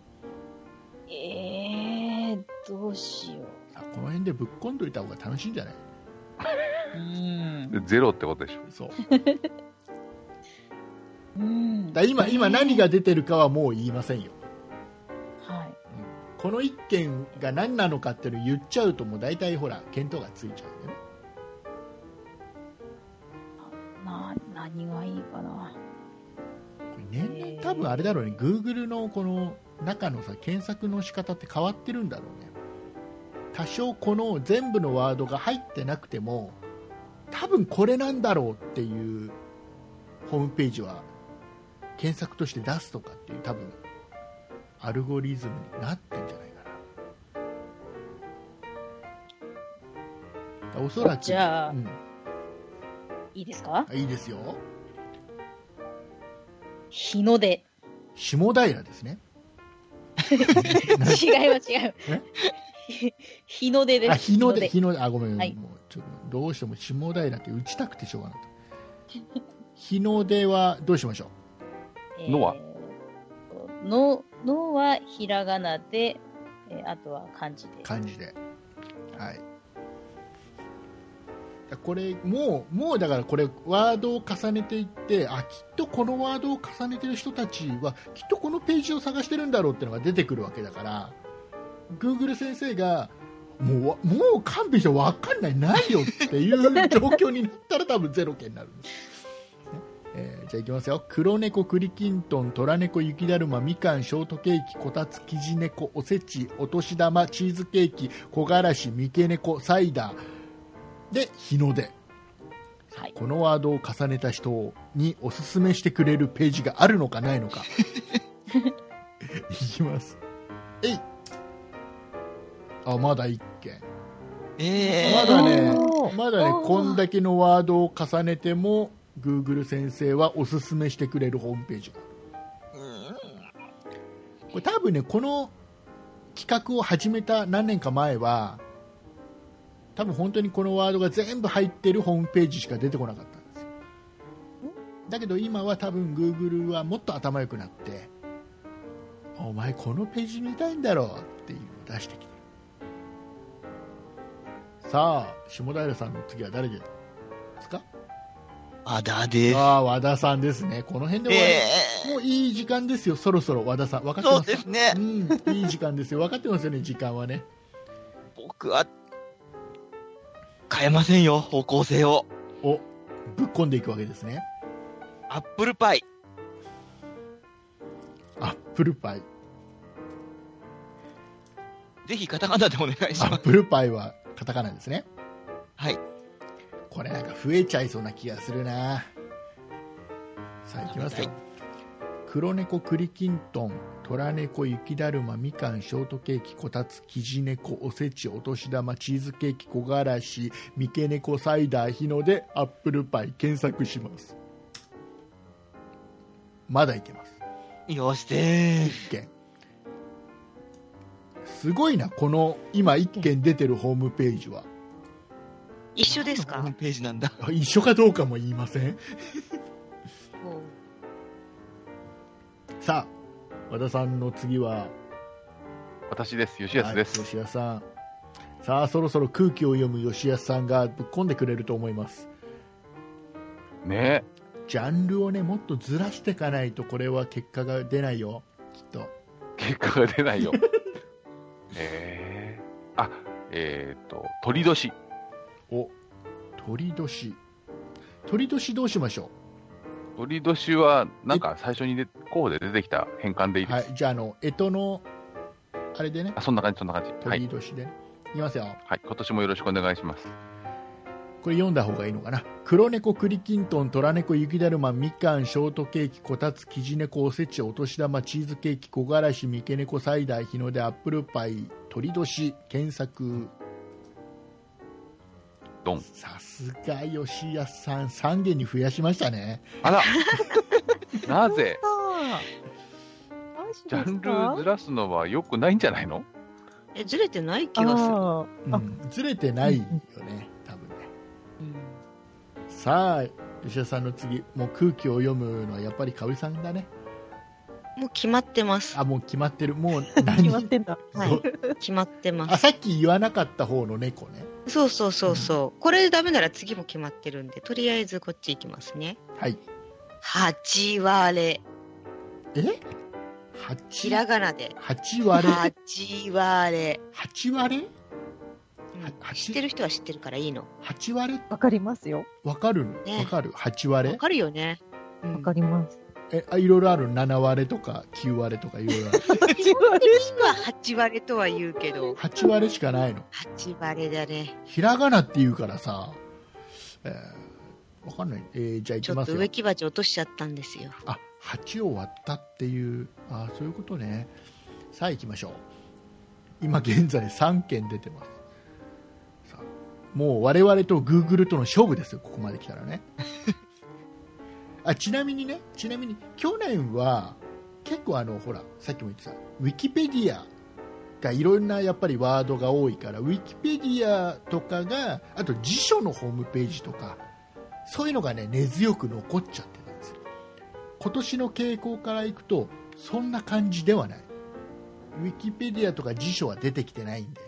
どうしよう。 この辺でぶっこんどいた方が楽しいんじゃない？ ゼロってことでしょ。 そう。 だ今何が出てるかはもう言いませんよ。 はい。 この一件が何なのかっていうのを言っちゃうともう大体ほら見当がついちゃうんだよね。 何がいいかな。 年々多分あれだろうね、Google のこの中のさ検索の仕方って変わってるんだろうね。多少この全部のワードが入ってなくても多分これなんだろうっていうホームページは検索として出すとかっていう多分アルゴリズムになってんじゃないかな。おそらくじゃあ、いいですか？ いいですよ。 日の出。 下平ですね。 違う。日の出です。 日の出。ごめん、 はい、 もうちょっとどうしても下平って打ちたくてしょうがなかった。日の出はどうしましょう？のはのはひらがなで、あとは漢字で。 漢字で。はい。これもうだからこれワードを重ねていってきっとこのワードを重ねてる人たちはきっとこのページを探してるんだろうっていうのが出てくるわけだから、Google 先生がもう勘弁して分かんないよっていう状況になったら多分ゼロ件になるんです。じゃあいきますよ。黒猫、栗きんとん、虎猫、雪だるま、みかん、ショートケーキ、こたつ、きじ猫、おせち、お年玉、チーズケーキ、木枯らし、三毛猫、サイダーで日の出、はい、このワードを重ねた人におすすめしてくれるページがあるのかないのかいきます。まだ1件。まだねこんだけのワードを重ねてもGoogle 先生はおすすめしてくれるホームページがある。これ多分ね、この企画を始めた何年か前は多分本当にこのワードが全部入ってるホームページしか出てこなかったんですよ。だけど今は多分 Google はもっと頭良くなって、お前このページ見たいんだろうっていうのを出してきてる。さあ、下平さんの次は誰ですか？ 和田です。 和田さんですね。この辺でもういい時間ですよ。そろそろ和田さん分かってますか？ そうですね。 いい時間ですよ。分かってますよね、時間はね。 僕は、変えませんよ、方向性を。 お、ぶっこんでいくわけですね。 アップルパイ。 アップルパイ。 ぜひカタカナでお願いします。 アップルパイはカタカナですね。 はい。 これなんか増えちゃいそうな気がするな。さあいきますよ。黒猫栗きんとん、虎猫雪だるま、みかんショートケーキこたつ、きじ猫おせちお年玉チーズケーキ木枯らし、三毛猫サイダー日の出アップルパイ検索します。まだいけます。 よして 1件。すごいな、この今1件出てるホームページは。 一緒ですか？ ホームページなんだ。 一緒かどうかも言いません。さあ、和田さんの次は私です。吉安です。 はい、吉安さん。さあ、そろそろ空気を読む吉安さんがぶっ込んでくれると思います。 ね。 ジャンルをね、もっとずらしていかないと、これは結果が出ないよ、きっと。 結果が出ないよ。鳥年。 お、鳥年。鳥年どうしましょう？ 鳥年は、なんか最初に候補で出てきた変換でいいです。 はい、じゃあ、干支の、あれでね。 そんな感じ、そんな感じ。 鳥年でね。いきますよ。 はい、今年もよろしくお願いします。 これ読んだ方がいいのかな。黒猫栗きんとん、虎猫雪だるま、みかんショートケーキこたつ、きじ猫おせちお年玉チーズケーキ木枯らし、三毛猫サイダー日の出アップルパイ鳥年検索。 ドン。 さすが吉安さん、3件に増やしましたね。 あらなぜジジャンルずらすのは良くないんじゃないの？ ずれてない気がする。 ずれてないよね、多分ね。さあ、吉田さんの次、もう空気を読むのはやっぱり香織さんだね。 もう決まってます。 あ、もう決まってる。もう決まってんだ。 はい。決まってます。 あ、さっき言わなかった方の猫ね。 そうそうそうそう。これダメなら次も決まってるんで、とりあえずこっち行きますね。 はい。 8割れ。ひらがなで。 8割れ。 8割れ。 8割れ？ 知ってる人は知ってるからいいの。 8割れ？ わかりますよ。 わかるの？わかる？8割れ？ わかるよね。 わかります。 いろいろある。7割れとか9割れとかいろいろある。 8割れは8割れとは言うけど。 8割れしかないの。 8割れだね。 ひらがなって言うからさ、わかんない。じゃあ行きますよ。 ちょっと植木鉢落としちゃったんですよ。 あ、8を割ったっていう、あ、そういうことね。さあ行きましょう。今現在3件出てます。さあ、もう我々と Google との勝負ですよ、ここまで来たらね。ちなみに去年は結構ほら、さっきも言ってたウィキペディアがいろんなやっぱりワードが多いから、ウィキペディアとかが、あと辞書のホームページとか、そういうのがね、根強く残っちゃってたんですよ。今年の傾向からいくとそんな感じではない。ウィキペディアとか辞書は出てきてないんで、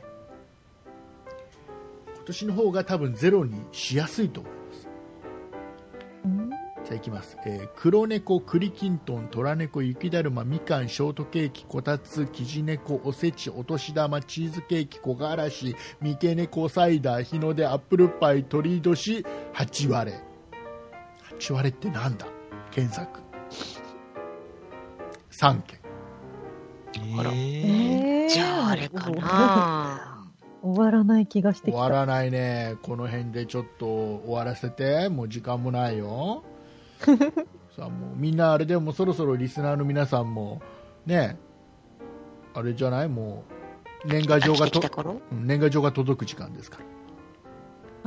今年の方が多分ゼロにしやすいと思います。じゃあいきます。黒猫栗きんとん、虎猫雪だるま、みかんショートケーキこたつ、きじ猫おせちお年玉チーズケーキ木枯らし、三毛猫サイダー日の出アップルパイ鳥年8割れ。8割れってなんだ？検索。3件。 じゃああれかな。 終わらない気がしてきた。 終わらないね。この辺でちょっと終わらせて、もう時間もないよ。さあ、もうみんなあれでもそろそろリスナーの皆さんもね、あれじゃない？もう年賀状が届く時間ですから。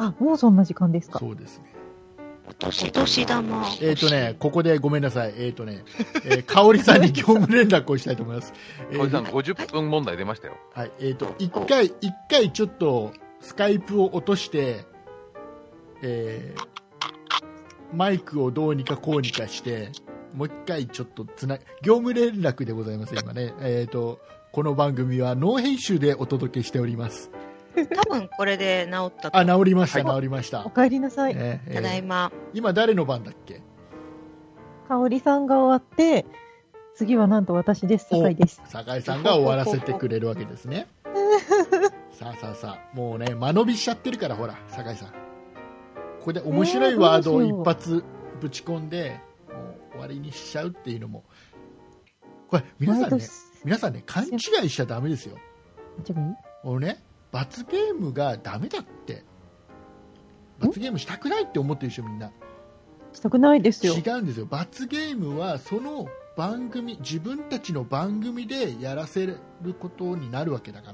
あ、もうそんな時間ですか？ そうですね。 お年玉。 ここでごめんなさい。香織さんに業務連絡をしたいと思います。 香織さん、50分問題出ましたよ。 はい。一回ちょっとスカイプを落として、マイクをどうにかこうにかして、もう一回ちょっと業務連絡でございます、今ね。この番組はノー編集でお届けしております。 多分これで治ったと。 治りました、治りました。 お帰りなさい。 ただいま。 今誰の番だっけ？ 香織さんが終わって、次はなんと私です。酒井です。 酒井さんが終わらせてくれるわけですね。 さあもうね間延びしちゃってるから、ほら酒井さん、ここで面白いワードを一発ぶち込んで、もう終わりにしちゃうっていうのも、これ皆さんね勘違いしちゃダメですよ。俺ね、罰ゲームがダメだって、罰ゲームしたくないって思ってるでしょ、みんな。 したくないですよ。 違うんですよ。罰ゲームはその番組、自分たちの番組でやらせることになるわけだから。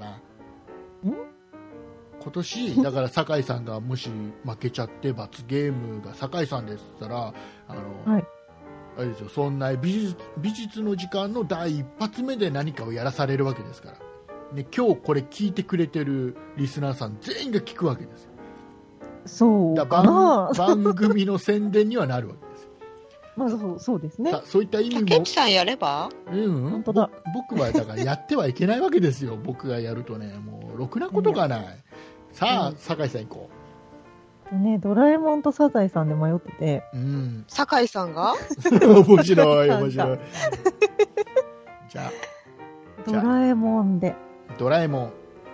今年だから酒井さんがもし負けちゃって罰ゲームが酒井さんですって言ったら、 はい、 あれですよ、そんな美術の時間の第一発目で何かをやらされるわけですから、ね、今日これ聞いてくれてるリスナーさん全員が聞くわけですよ。 そうかな。 番組の宣伝にはなるわけですよ。 まあそうですね。 そういった意味も。 竹内さんやれば？ 本当だ。 僕はだからやってはいけないわけですよ。僕がやるとね、もうろくなことがない。さあ、酒井さん行こう。ね、ドラえもんとサザエさんで迷ってて。 酒井さんが？ 面白い。じゃあ。 ドラえもんで。 ドラえもん。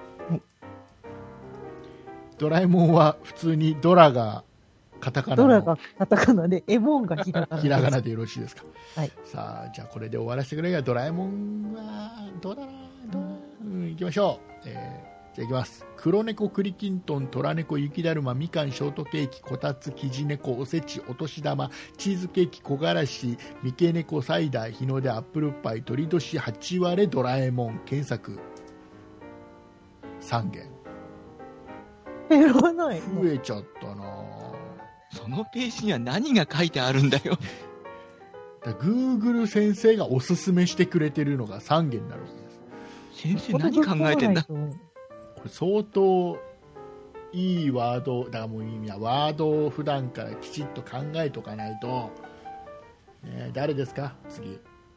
ドラえもんは普通にドラがカタカナの。 ドラがカタカナで、エモンがひらがな。 ひらがなでよろしいですか。 はい。 さあ、じゃあこれで終わらせてくれが、ドラえもんは、どうだな、行きましょう。じゃあ行きます。黒猫、栗きんとん、虎猫、雪だるま、みかん、ショートケーキ、こたつ、きじ猫、おせち、お年玉、チーズケーキ、木枯らし、三毛猫、サイダー、日の出、アップルパイ、鳥年、8割れ、ドラえもん、検索。3件。 減らない。 増えちゃったな。 そのページには何が書いてあるんだよ。 Google 先生がおすすめしてくれてるのが3件になるわけです。先生何考えてんだ。 これ相当いいワードだから、もう意味はワードを普段からきちっと考えとかないと、ね、誰ですか次。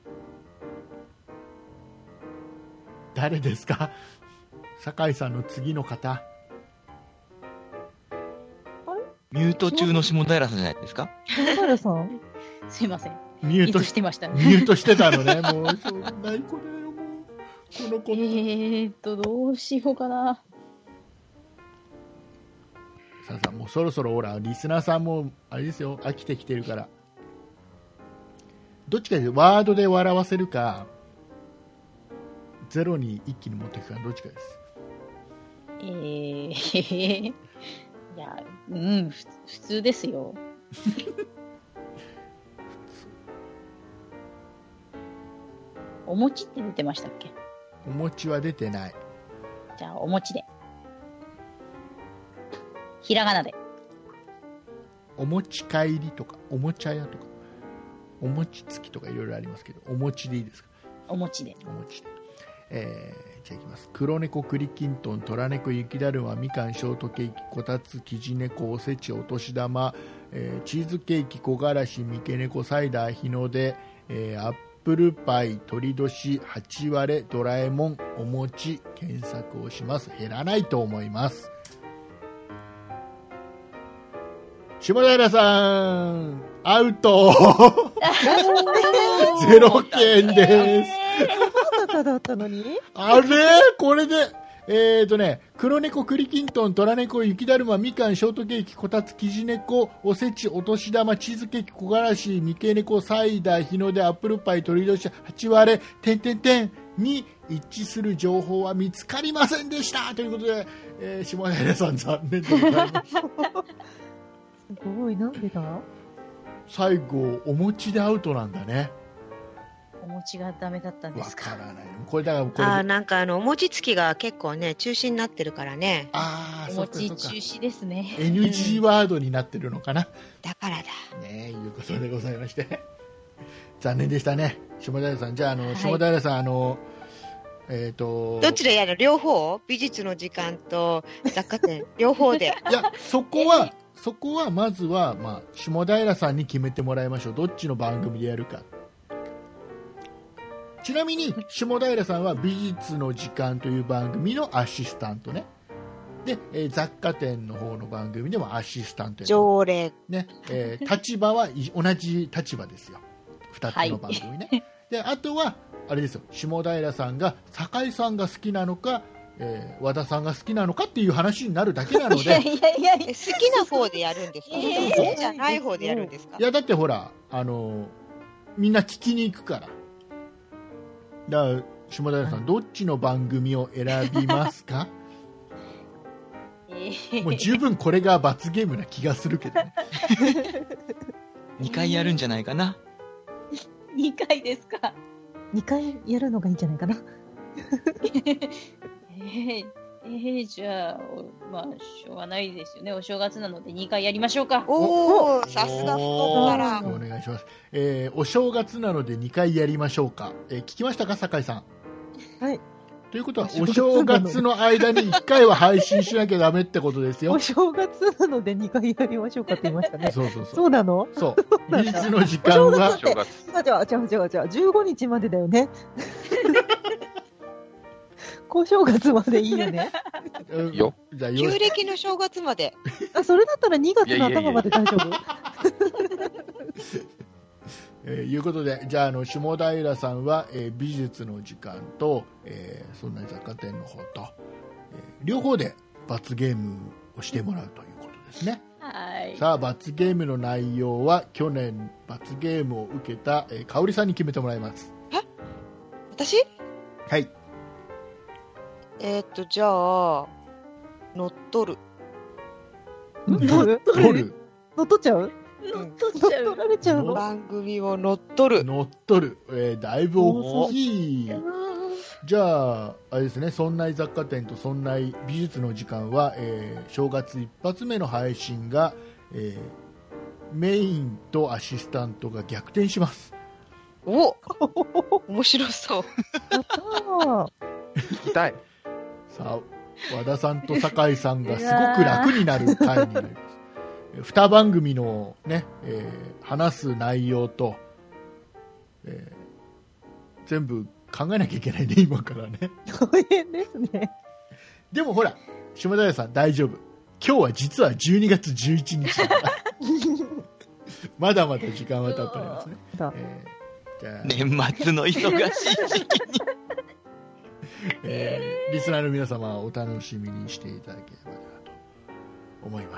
誰ですか？酒井さんの次の方。 ミュート中の下平さんじゃないですか？ 下平さんすいません。 ミュートしてました。 ミュートしてたのね。もう、そうない子だよ、もう。この子。 どうしようかな。 さあもうそろそろほら、リスナーさんも、あれですよ、飽きてきてるから。どっちかでワードで笑わせるか、ゼロに一気に持っていくか、どっちかです。 いや、普通ですよ。お餅って出てましたっけ？ お餅は出てない。 じゃあ、お餅で。ひらがなで。 お持ち帰りとか、おもちゃ屋とか、お餅つきとかいろいろありますけど、お餅でいいですか？ お餅で。 お餅で。じゃあいきます。黒猫、栗きんとん、虎猫、雪だるま、みかん、ショートケーキ、こたつ、きじ猫、おせち、お年玉、チーズケーキ、木枯らし、三毛猫、サイダー、日の出、アップルパイ、鳥年、8割れ、ドラえもん、お餅、検索をします。減らないと思います。下平さん、アウト0件です。 だったのにあれこれで、黒猫、栗きんとん、虎猫、雪だるま、みかん、ショートケーキ、こたつ、きじ猫、おせち、お年玉、チーズケーキ、木枯らし、三毛猫、サイダー、日の出、アップルパイ、鳥年、8割れ、に一致する情報は見つかりませんでしたということで、下平さん残念でございます。 すごい、なんでだ？ 最後、お餅でアウトなんだね。 お餅がダメだったんですか？ わからない。これだからこれなんかお餅つきが結構ね中止になってるからね。 お餅中止ですね。 NG ワードになってるのかな。 だからだ。 ねいうことでございまして、残念でしたね。下平さん、じゃあ下平さんどっちでやる？両方？美術の時間と雑貨店両方で。 いやそこはまずは下平さんに決めてもらいましょう。どっちの番組でやるか。ちなみに下平さんは美術の時間という番組のアシスタントね。で、雑貨店の方の番組でもアシスタント常連ね、立場は同じ立場ですよ。2つの番組ね。であとはあれですよ、下平さんが酒井さんが好きなのか、 和田さんが好きなのかっていう話になるだけなので。 いや好きな方でやるんですか？好きじゃない方でやるんですか？ いや、だってほら、みんな聞きに行くから。だから、下平さん、どっちの番組を選びますか？もう十分これが罰ゲームな気がするけどね。 2回やるんじゃないかな。 2回ですか。 2回やるのがいいんじゃないかな。 じゃあ、まあ、しょうがないですよね。お正月なので2回やりましょうか。 おー、さすが太っ腹。 お願いします。お正月なので2回やりましょうか。聞きましたか、酒井さん。 はい。 ということは、お正月の間に1回は配信しなきゃダメってことですよ。 お正月なので2回やりましょうかって言いましたね。 そうそうそう。 そうなの？ そう。美術の時間は。 違う。15日までだよね。お正月までいいよね。 よ。 旧暦の正月まで。 あ、それだったら2月の頭まで大丈夫？ いうことで、じゃあ、下平さんは、美術の時間と、そんな雑貨店の方と、両方で罰ゲームをしてもらうということですね。 はい。 さあ、罰ゲームの内容は、去年罰ゲームを受けた、香織さんに決めてもらいます。 私？ はい。 じゃあ、乗っ取る。 乗っちゃう？乗っられちゃうの？ 番組を乗っ取る。 乗っ取る。だいぶ大きい。じゃあ、あれですね、そんない雑貨店とそんない美術の時間は、正月一発目の配信が、メインとアシスタントが逆転します。 お面白そう。 やったー。 聞きたい。 さあ、和田さんと酒井さんがすごく楽になる回になります。2番組のね、話す内容と、全部考えなきゃいけないね、今からね。 大変ですね。 でもほら、下平さん大丈夫。今日は実は12月11日だから。まだまだ時間は経っておりますね。じゃあ年末の忙しい時期に。 リスナーの皆様はお楽しみにしていただければなと思います。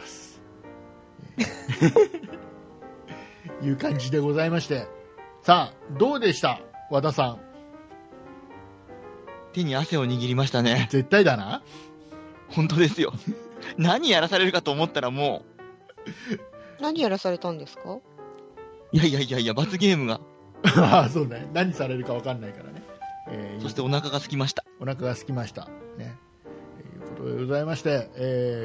いう感じでございまして、さあどうでした和田さん？ 手に汗を握りましたね。 絶対だな。 本当ですよ。何やらされるかと思ったらもう何やらされたんですか？ いや罰ゲームがああそうね、何されるか分かんないからね。 そしてお腹が空きました。 お腹が空きましたね。いうことでございまして、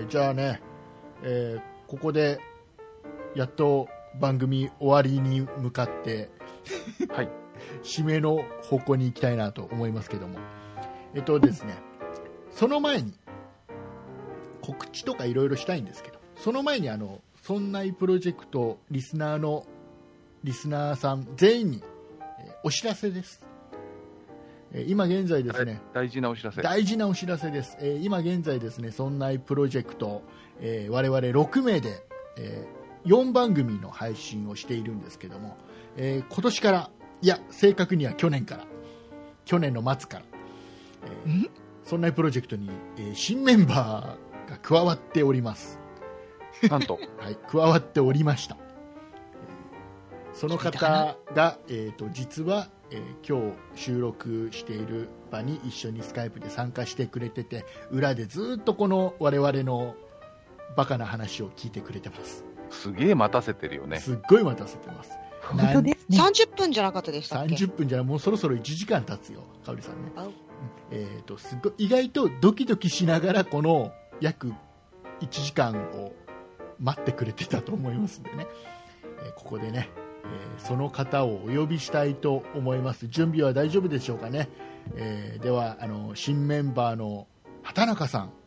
じゃあね、ここでやっと番組終わりに向かってはい、 締めの方向に行きたいなと思いますけども、ですね、その前に告知とかいろいろしたいんですけど、その前にそんないプロジェクトリスナーさん全員に、お知らせです。今現在ですね、 大事なお知らせです。今現在ですね、そんないプロジェクト、我々6名で、4番組の配信をしているんですけども、今年から、いや正確には去年の末から、そんないプロジェクトに、新メンバーが加わっております。 なんと、 はい、加わっておりました。その方が、実は、今日収録している場に一緒にスカイプで参加してくれてて、裏でずっとこの我々のバカな話を聞いてくれてます。 すげえ待たせてるよね。 すっごい待たせてます。 本当ですね。 30分じゃなかったでしたっけ ？30分じゃない、もうそろそろ1時間経つよ、かおりさんね。すごい意外とドキドキしながらこの約1時間を待ってくれてたと思いますんでね、ここでね、その方をお呼びしたいと思います。準備は大丈夫でしょうかね。では新メンバーの畑中さん、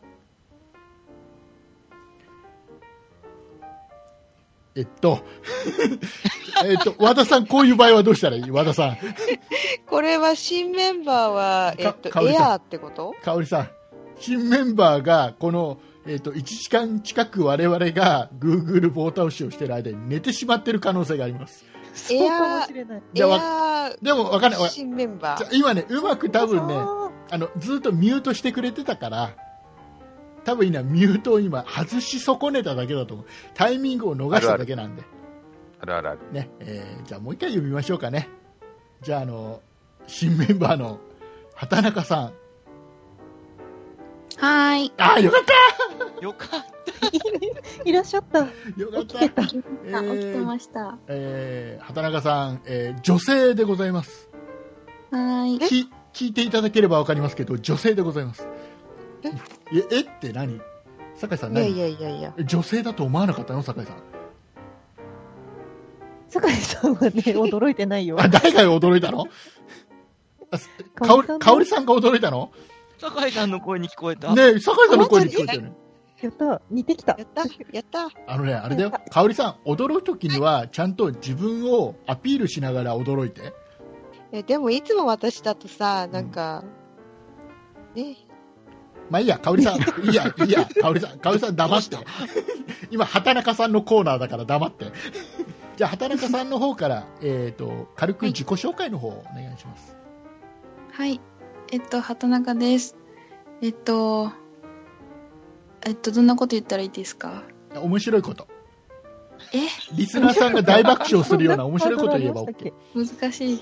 和田さん、こういう場合はどうしたらいい？和田さん。 これは新メンバーは、エアーってこと？ かおりさん、新メンバーがこの、1時間近く我々が Google 棒倒しをしている間に寝てしまっている可能性があります。 そうかもしれない。 でも分かんない。 新メンバー。 今ね、うまく多分ね、 ずっとミュートしてくれてたから、多分今ミュートを今外し損ねただけだと思う。タイミングを逃しただけなんで。 あるあるある。 ね、じゃあもう一回読みましょうかね。じゃあ新メンバーの畑中さん。 はーい。 あ、よかったよかった。 いらっしゃった。 よかった。 起きてました。 畑中さん、女性でございます。 はーい。 聞いていただければわかりますけど、女性でございます。えって何？酒井さん何？ いや。 女性だと思わなかったの？酒井さん。 酒井さんはね、驚いてないよ。 あ、誰が驚いたの？かおりさんが驚いたの？ 酒井さんの声に聞こえた。 ねえ、酒井さんの声に聞こえたよね。 やった、似てきた。 やった。 あれだよ。かおりさん、驚くときには、ちゃんと自分をアピールしながら驚いて。 でもいつも私だとさ、なんか、ね。 まあいいや、かおりさん、いいや、かおりさん黙って。今、畑中さんのコーナーだから黙って。じゃあ、畑中さんの方から、軽く自己紹介の方をお願いします。 はい。畑中です。どんなこと言ったらいいですか？ 面白いこと。リスナーさんが大爆笑するような面白いこと言えば OK。 難しい。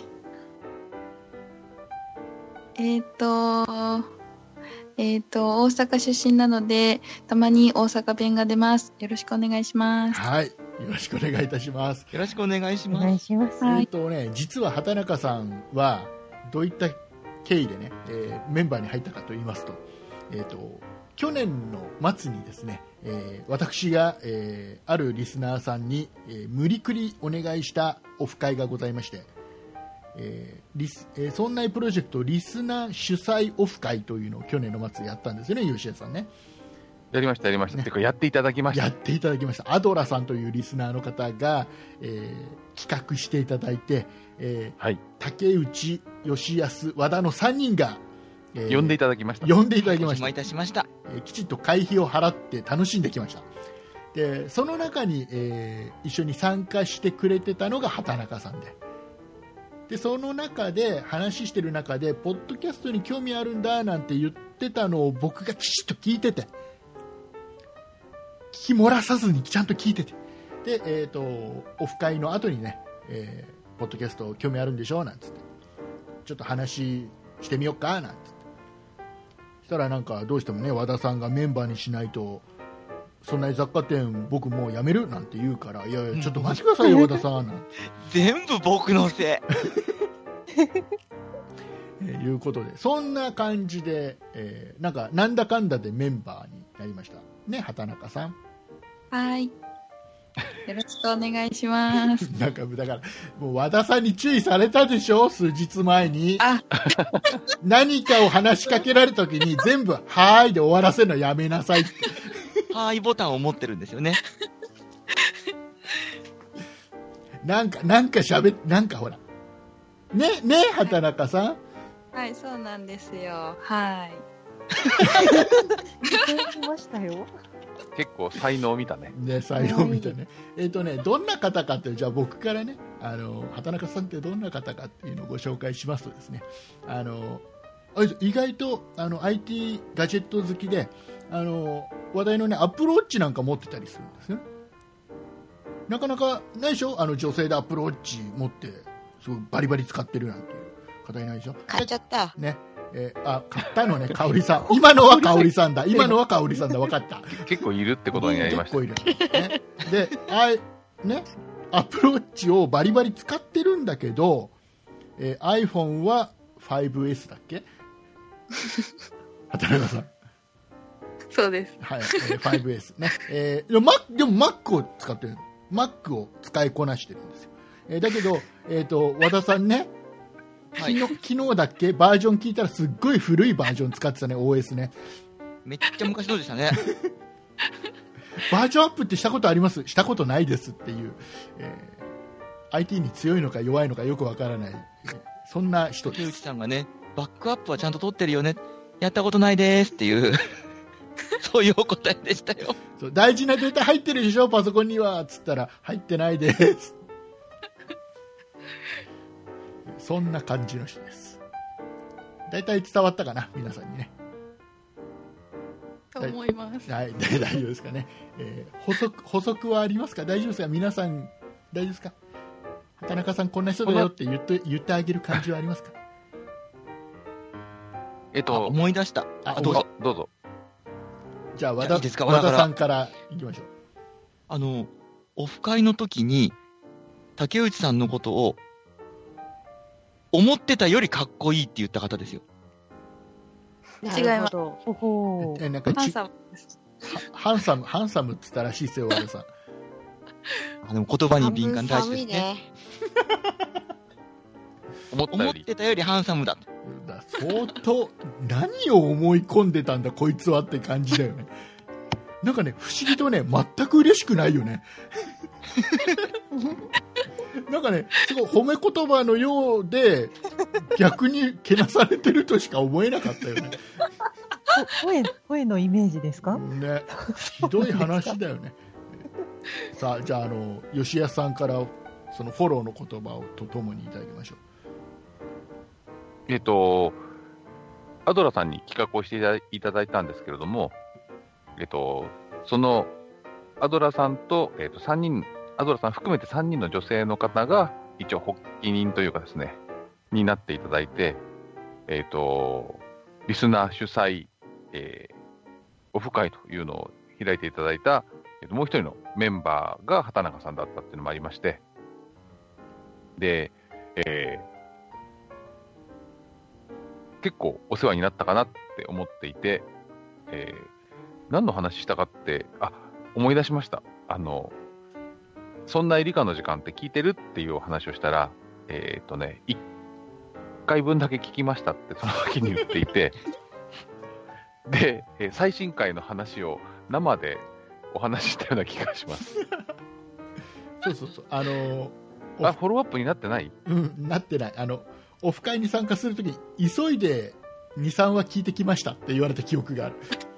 大阪出身なので、たまに大阪弁が出ます。よろしくお願いします。 はい。よろしくお願いいたします。 よろしくお願いします。 お願いします。 実は畑中さんは、どういった経緯でね、メンバーに入ったかと言いますと、去年の末にですね、私が、あるリスナーさんに、無理くりお願いしたオフ会がございまして、そんなプロジェクトリスナー主催オフ会というのを去年の末やったんですよね、吉谷さんね。 やりました、ね、てかやっていただきました。 やっていただきました。アドラさんというリスナーの方が、企画していただいて、 はい、 竹内、吉安、和田の3人が、 呼んでいただきました。 お邪魔いたしました。 きちっと会費を払って楽しんできました。でその中に、一緒に参加してくれてたのが畑中さんで、その中で話してる中でポッドキャストに興味あるんだなんて言ってたのを僕がきちっと聞いてて、聞き漏らさずにちゃんと聞いてて、で、オフ会の後にね、ポッドキャスト興味あるんでしょなんつって、ちょっと話してみようかなんつって、そしたらなんかどうしてもね、和田さんがメンバーにしないとそんな雑貨店僕もう辞めるなんて言うから、いやいやちょっと待ってくださいよ和田さんなんて全部僕のせいいうことで、そんな感じで、なんだかんだでメンバーになりましたね、畑中さん。 はい。よろしくお願いします。 だからもう和田さんに注意されたでしょ、数日前に。何かを話しかけられた時に全部はーいで終わらせるのやめなさいってはーいボタンを持ってるんですよね。 なんかほらね畑中さん。 はい、そうなんですよ。はい。 聞きましたよ。 結構才能見たね。 才能見たね。どんな方かって、じゃあ僕からね、畑中さんってどんな方かっていうのをご紹介しますとですね、意外とIT ガジェット好きで、話題のね、アップルウォッチなんか持ってたりするんですよ。なかなかないでしょ、女性でアップルウォッチ持って、すごいバリバリ使ってるなんていう方いないでしょ。 買っちゃった。 ね。買ったのね、香織さん。今のは香織さんだ。分かった。 結構いるってことになりました。 結構いる。ね、で、アップルウォッチをバリバリ使ってるんだけど、iPhone は 5S だっけ畑中さん。 そうです。 はい、5S ね。でも Mac を使ってる。Mac を使いこなしてるんですよ。だけど、和田さんね、昨日だっけバージョン聞いたらすっごい古いバージョン使ってたね、OS ね。 めっちゃ昔のでしたね。 バージョンアップってしたことあります？したことないですっていう、IT に強いのか弱いのかよくわからない、そんな人です。 竹内さんがね、バックアップはちゃんと取ってるよね、やったことないですっていうそういうお答えでしたよ。 そう、大事なデータ入ってるでしょパソコンにはつったら入ってないですそんな感じの人です。 だいたい伝わったかな、皆さんにね。 と思います。 はい、大丈夫ですかね。補足はありますか？大丈夫ですか？皆さん、大丈夫ですか？畑中さん、こんな人だよって言ってあげる感じはありますか？ 思い出した。 どうぞ。 じゃあ、和いいですか？ 田さんからいきましょう。 オフ会の時に、竹内さんのことを、思ってたよりかっこいいって言った方ですよ。 違います。 なんかハンサムって言ったらしいですよ、和田さん。 でも言葉に敏感大事ですね。思ってたよりハンサムだ。 相当、何を思い込んでたんだ、こいつはって感じだよね。なんかね、不思議とね、全く嬉しくないよね。なんかね、すごい褒め言葉のようで、逆にけなされてるとしか思えなかったよね。 声のイメージですかね。ひどい話だよね。さあ、じゃあ、吉安さんから、そのフォローの言葉をとともにいただきましょう。 アドラさんに企画をしていただいたんですけれども、そのアドラさんと、3人、アドラさん含めて3人の女性の方が一応発起人というかですね、になっていただいて、リスナー主催、オフ会というのを開いていただいた、もう一人のメンバーが畑中さんだったっていうのもありまして、で、結構お世話になったかなって思っていて、何の話したかって、思い出しました。そんな理科の時間って聞いてるっていうお話をしたら、1回分だけ聞きましたってその時に言っていて、で、最新回の話を生でお話ししたような気がします。 そう。フォローアップになってない？ なってない。オフ会に参加するとき、急いで2、3話聞いてきましたって言われた記憶があ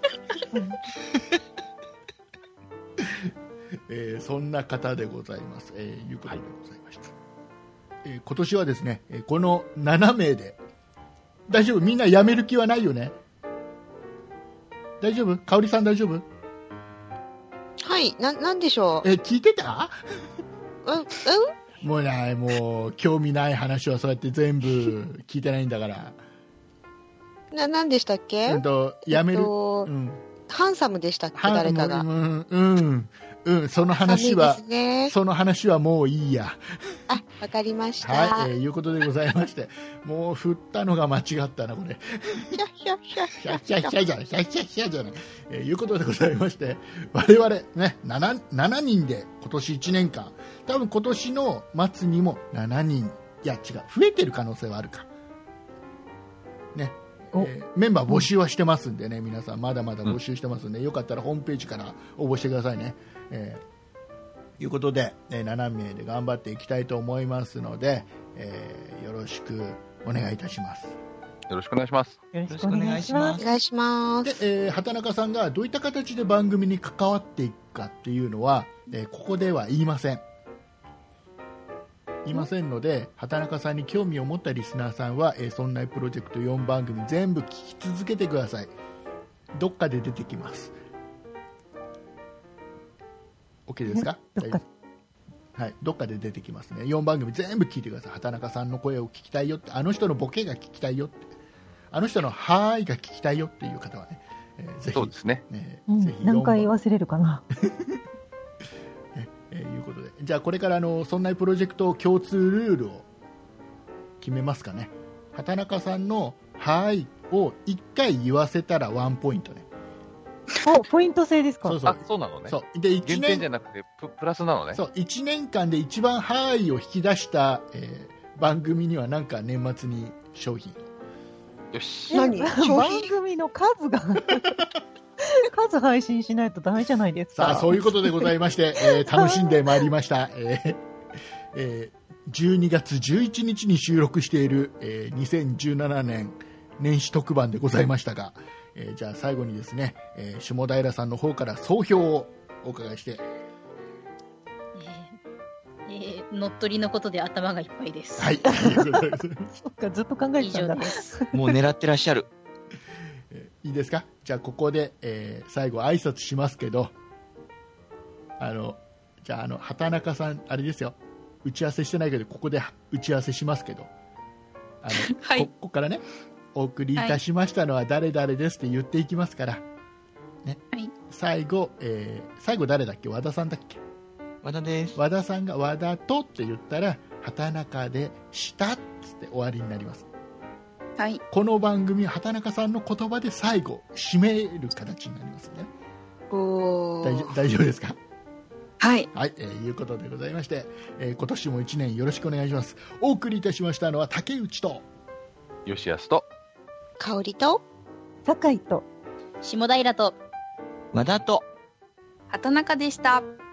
る。そんな方でございます。いうことでございました。今年はですね、この7名で、大丈夫？みんな辞める気はないよね？大丈夫？かおりさん大丈夫？ はい、なんでしょう。 聞いてた？もう興味ない話はそうやって全部聞いてないんだから。 何でしたっけ？ やめる、 ハンサムでしたっけ、誰かが。 その話はもういいや。 わかりました。 はい、いうことでございまして、もう振ったのが間違ったな、これ。ヒャじゃない。いうことでございまして、我々ね、7人で今年1年間、多分今年の末にも7人、いや違う、増えてる可能性はあるか。ね。メンバー募集はしてますんでね、皆さんまだまだ募集してますんで、よかったらホームページから応募してくださいね。いうことで、7名で頑張っていきたいと思いますので、よろしくお願いいたします。 よろしくお願いします。 よろしくお願いします。 お願いします。 で、畑中さんがどういった形で番組に関わっていくかっていうのは、ここでは言いません。いませんので、畑中さんに興味を持ったリスナーさんは、そんなプロジェクト4番組全部聞き続けてください。どっかで出てきます。OK ですか？はい、どっかで出てきますね。4番組全部聞いてください。畑中さんの声を聞きたいよって、あの人のボケが聞きたいよって、あの人のはーいが聞きたいよっていう方はね、ぜひ。 そうですね。 ぜひ何回忘れるかな。 いうことで、じゃあこれからそんなプロジェクト共通ルールを決めますかね。畑中さんのはいを1回言わせたら1ポイントね。 ポイント制ですか？ そうなのね。 そうで減点じゃなくてプラスなのね。 そう、1年間で一番はいを引き出した、番組にはなんか年末に商品。 よし。 番組の数が数配信しないとダメじゃないですか。 さあ、そういうことでございまして、楽しんでまいりました。12月11日に収録している、2017年年始特番でございましたが、じゃあ最後にですね、下平さんの方から総評をお伺いして。 乗っ取りのことで頭がいっぱいです。 はい。 そっか、ずっと考えてたんだ。 以上です。 もう狙ってらっしゃる。 いいですか？じゃあここで、最後挨拶しますけど、じゃあ畑中さんあれですよ。打ち合わせしてないけどここで打ち合わせしますけど、 はい。 ここからね、お送りいたしましたのは誰々ですって言っていきますから、ね。 はい。 最後誰だっけ？和田さんだっけ？ 和田です。 和田さんが和田とって言ったら畑中でしたっつって終わりになります。 はい。 この番組は畑中さんの言葉で最後締める形になりますね。大丈夫ですか？ はい。 はい、いうことでございまして、今年も1年よろしくお願いします。お送りいたしましたのは竹内と吉安と香りと酒井と下平と和田と畑中でした。